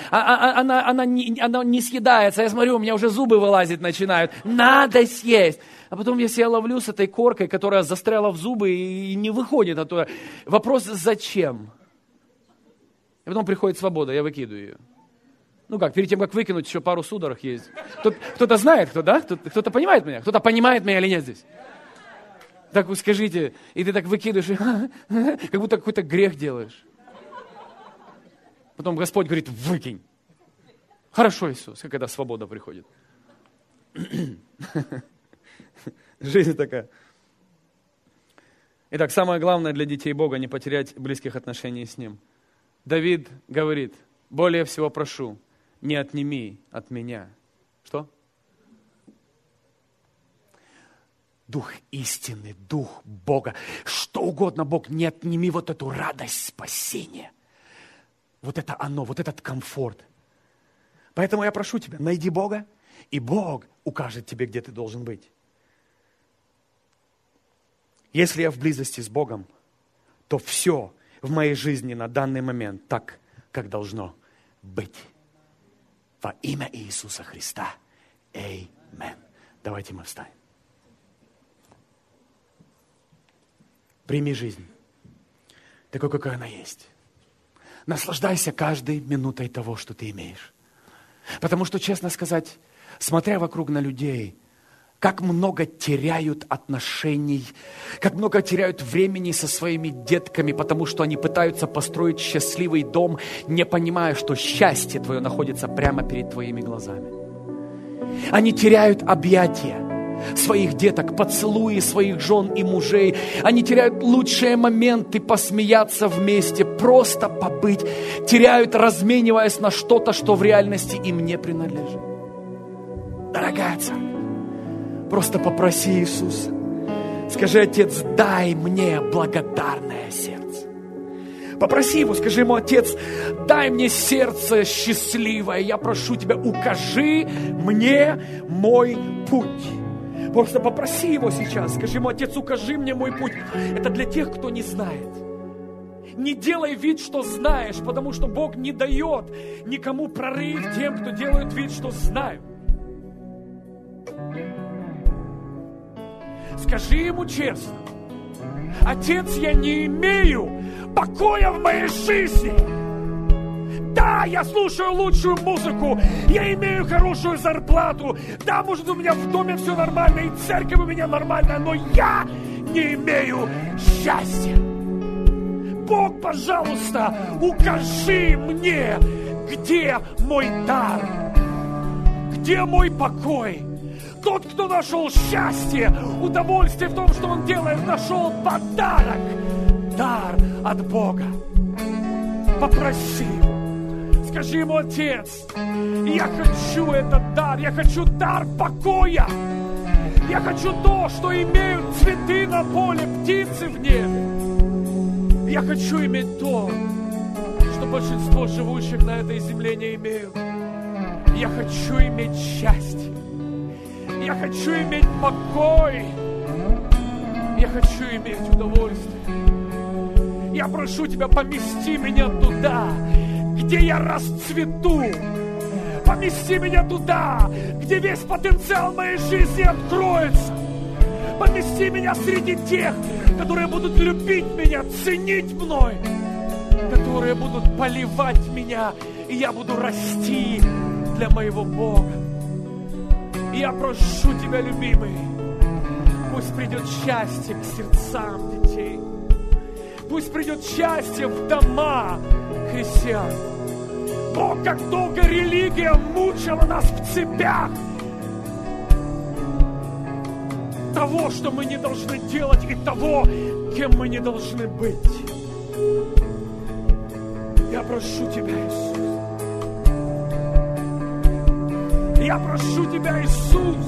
не съедается. Я смотрю, у меня уже зубы вылазить начинают. Надо съесть. А потом я себя ловлю с этой коркой, которая застряла в зубы и не выходит оттуда. Вопрос: зачем? И потом приходит свобода, я выкидываю ее. Ну как, перед тем, как выкинуть, еще пару судорог есть. Кто-то знает, кто-то понимает меня? Кто-то понимает меня или нет здесь? Так вы скажите, и ты так выкидываешь, как будто какой-то грех делаешь. Потом Господь говорит, выкинь. Хорошо, Иисус, когда свобода приходит. Жизнь такая. Итак, самое главное для детей Бога — не потерять близких отношений с Ним. Давид говорит, более всего прошу, не отними от меня. Что? Дух истины, Дух Бога, что угодно, Бог, не отними вот эту радость спасения. Вот это оно, вот этот комфорт. Поэтому я прошу тебя, найди Бога, и Бог укажет тебе, где ты должен быть. Если я в близости с Богом, то все в моей жизни на данный момент так, как должно быть. Во имя Иисуса Христа. Аминь. Давайте мы встанем. Прими жизнь такой, какой она есть. Наслаждайся каждой минутой того, что ты имеешь. Потому что, честно сказать, смотря вокруг на людей, как много теряют отношений, как много теряют времени со своими детками, потому что они пытаются построить счастливый дом, не понимая, что счастье твое находится прямо перед твоими глазами. Они теряют объятия своих деток, поцелуи своих жен и мужей. Они теряют лучшие моменты посмеяться вместе, просто побыть. Теряют, размениваясь на что-то, что в реальности им не принадлежит. Дорогая церковь, просто попроси Иисуса. Скажи, Отец, дай мне благодарное сердце. Попроси Его, скажи Ему, Отец, дай мне сердце счастливое. Я прошу Тебя, укажи мне мой путь. Просто попроси Его сейчас. Скажи Ему, Отец, укажи мне мой путь. Это для тех, кто не знает. Не делай вид, что знаешь, потому что Бог не дает никому прорыв тем, кто делает вид, что знают. Скажи Ему честно: Отец, я не имею покоя в моей жизни. Да, я слушаю лучшую музыку, я имею хорошую зарплату. Да, может, у меня в доме все нормально, и церковь у меня нормальная, но я не имею счастья. Бог, пожалуйста, укажи мне, где мой дар, где мой покой. Тот, кто нашел счастье, удовольствие в том, что он делает, нашел подарок, дар от Бога. Попроси Его. Скажи Ему: Отец, я хочу этот дар, я хочу дар покоя. Я хочу то, что имеют цветы на поле, птицы в небе. Я хочу иметь то, что большинство живущих на этой земле не имеют. Я хочу иметь счастье. Я хочу иметь покой. Я хочу иметь удовольствие. Я прошу Тебя, помести меня туда, где я расцвету. Помести меня туда, где весь потенциал моей жизни откроется. Помести меня среди тех, которые будут любить меня, ценить мной, которые будут поливать меня, и я буду расти для моего Бога. И я прошу Тебя, любимый, пусть придет счастье к сердцам детей. Пусть придет счастье в дома христиан. Бог, как долго религия мучила нас в цепях того, что мы не должны делать, и того, кем мы не должны быть. Я прошу Тебя, Иисус. Я прошу Тебя, Иисус.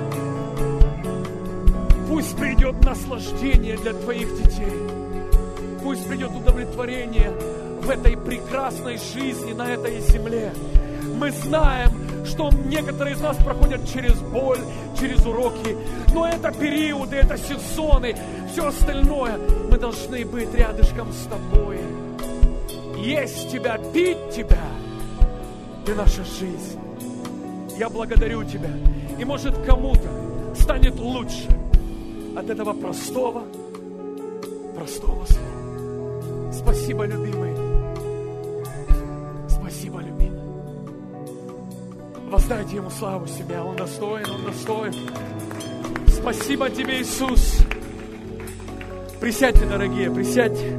Пусть придет наслаждение для Твоих детей. Пусть придет удовлетворение в этой прекрасной жизни, на этой земле. Мы знаем, что некоторые из нас проходят через боль, через уроки, но это периоды, это сезоны, все остальное. Мы должны быть рядышком с Тобой. Есть Тебя, пить Тебя, и наша жизнь. Я благодарю Тебя. И может кому-то станет лучше от этого простого слова. Спасибо, любимый. Спасибо, любимый. Воздайте Ему славу себя. Он достоин, Он достоин. Спасибо Тебе, Иисус. Присядьте, дорогие, присядьте.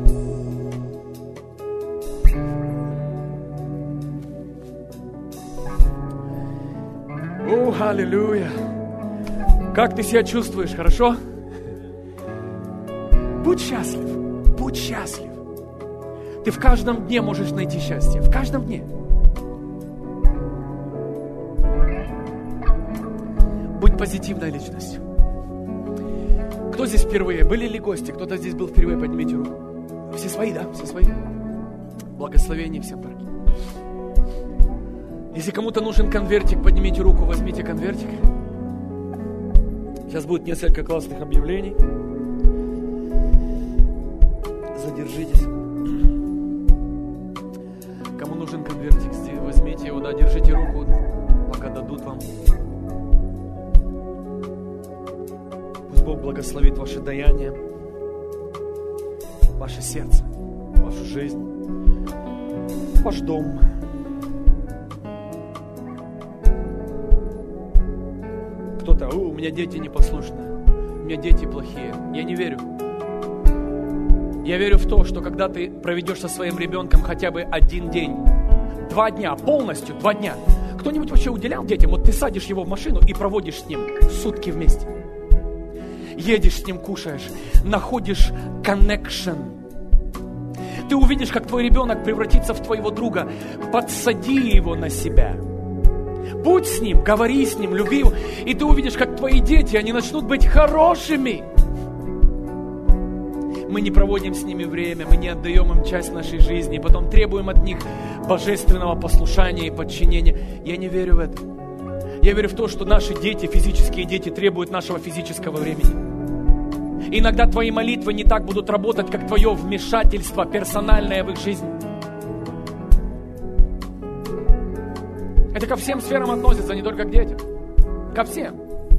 О, аллилуйя. Как ты себя чувствуешь, хорошо? Будь счастлив, будь счастлив. Ты в каждом дне можешь найти счастье, в каждом дне. Будь позитивной личностью. Кто здесь впервые? Были ли гости? Кто-то здесь был впервые? Поднимите руку. Все свои, да? Все свои. Благословение всем, дорогие. Если кому-то нужен конвертик, поднимите руку, возьмите конвертик. Сейчас будет несколько классных объявлений. Задержитесь. Кому нужен конвертик, возьмите его, да, держите руку, пока дадут вам. Пусть Бог благословит ваше даяние, ваше сердце, вашу жизнь, ваш дом. Кто-то: у меня дети непослушные, у меня дети плохие. Я не верю. Я верю в то, что когда ты проведешь со своим ребенком хотя бы один день, 2 дня, полностью 2 дня. Кто-нибудь вообще уделял детям? Вот ты садишь его в машину и проводишь с ним сутки вместе. Едешь с ним, кушаешь, находишь connection. Ты увидишь, как твой ребенок превратится в твоего друга. Подсади его на себя. Будь с ним, говори с ним, люби его. И ты увидишь, как твои дети, они начнут быть хорошими. Мы не проводим с ними время, мы не отдаем им часть нашей жизни, и потом требуем от них божественного послушания и подчинения. Я не верю в это. Я верю в то, что наши дети, физические дети, требуют нашего физического времени. И иногда твои молитвы не так будут работать, как твое вмешательство персональное в их жизнь. Это ко всем сферам относится, не только к детям. Ко всем.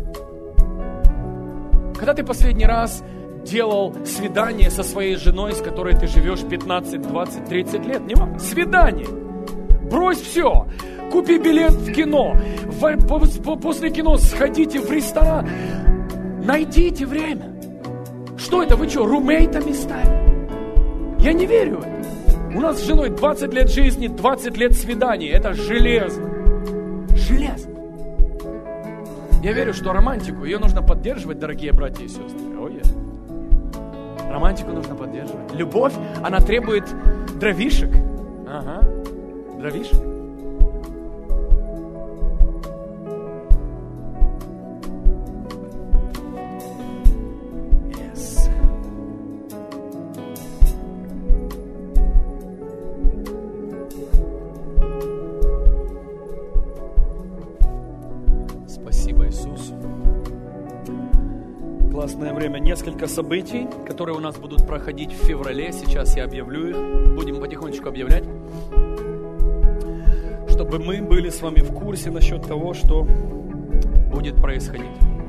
Когда ты последний раз делал свидание со своей женой, с которой ты живешь 15, 20, 30 лет? Не важно. Свидание. Брось все. Купи билет в кино. После кино сходите в ресторан. Найдите время. Что это? Вы что, румейтами стали? Я не верю в это. У нас с женой 20 лет жизни, 20 лет свиданий. Это железно. Железно. Я верю, что романтику, ее нужно поддерживать, дорогие братья и сестры. Романтику нужно поддерживать. Любовь, она требует дровишек. Ага, дровишек. Yes. Спасибо, Иисус. Классное время. Несколько событий, которые у нас будут проходить в феврале. Сейчас я объявлю их. Будем потихонечку объявлять. Чтобы мы были с вами в курсе насчет того, что будет происходить.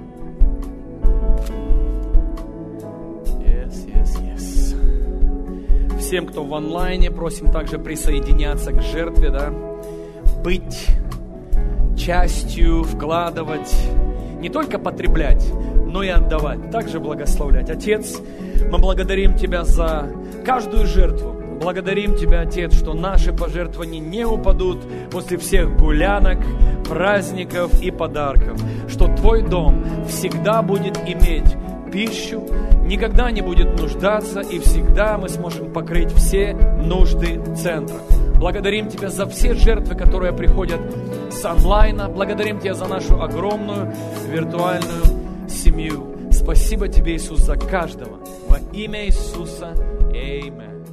Yes. Всем, кто в онлайне, просим также присоединяться к жертве, да? Быть частью, вкладывать, не только потреблять, но и отдавать, также благословлять. Отец, мы благодарим Тебя за каждую жертву. Благодарим Тебя, Отец, что наши пожертвования не упадут после всех гулянок, праздников и подарков. Что Твой дом всегда будет иметь пищу, никогда не будет нуждаться, и всегда мы сможем покрыть все нужды центра. Благодарим Тебя за все жертвы, которые приходят с онлайна. Благодарим Тебя за нашу огромную виртуальную семью. Спасибо Тебе, Иисус, за каждого. Во имя Иисуса. Аминь.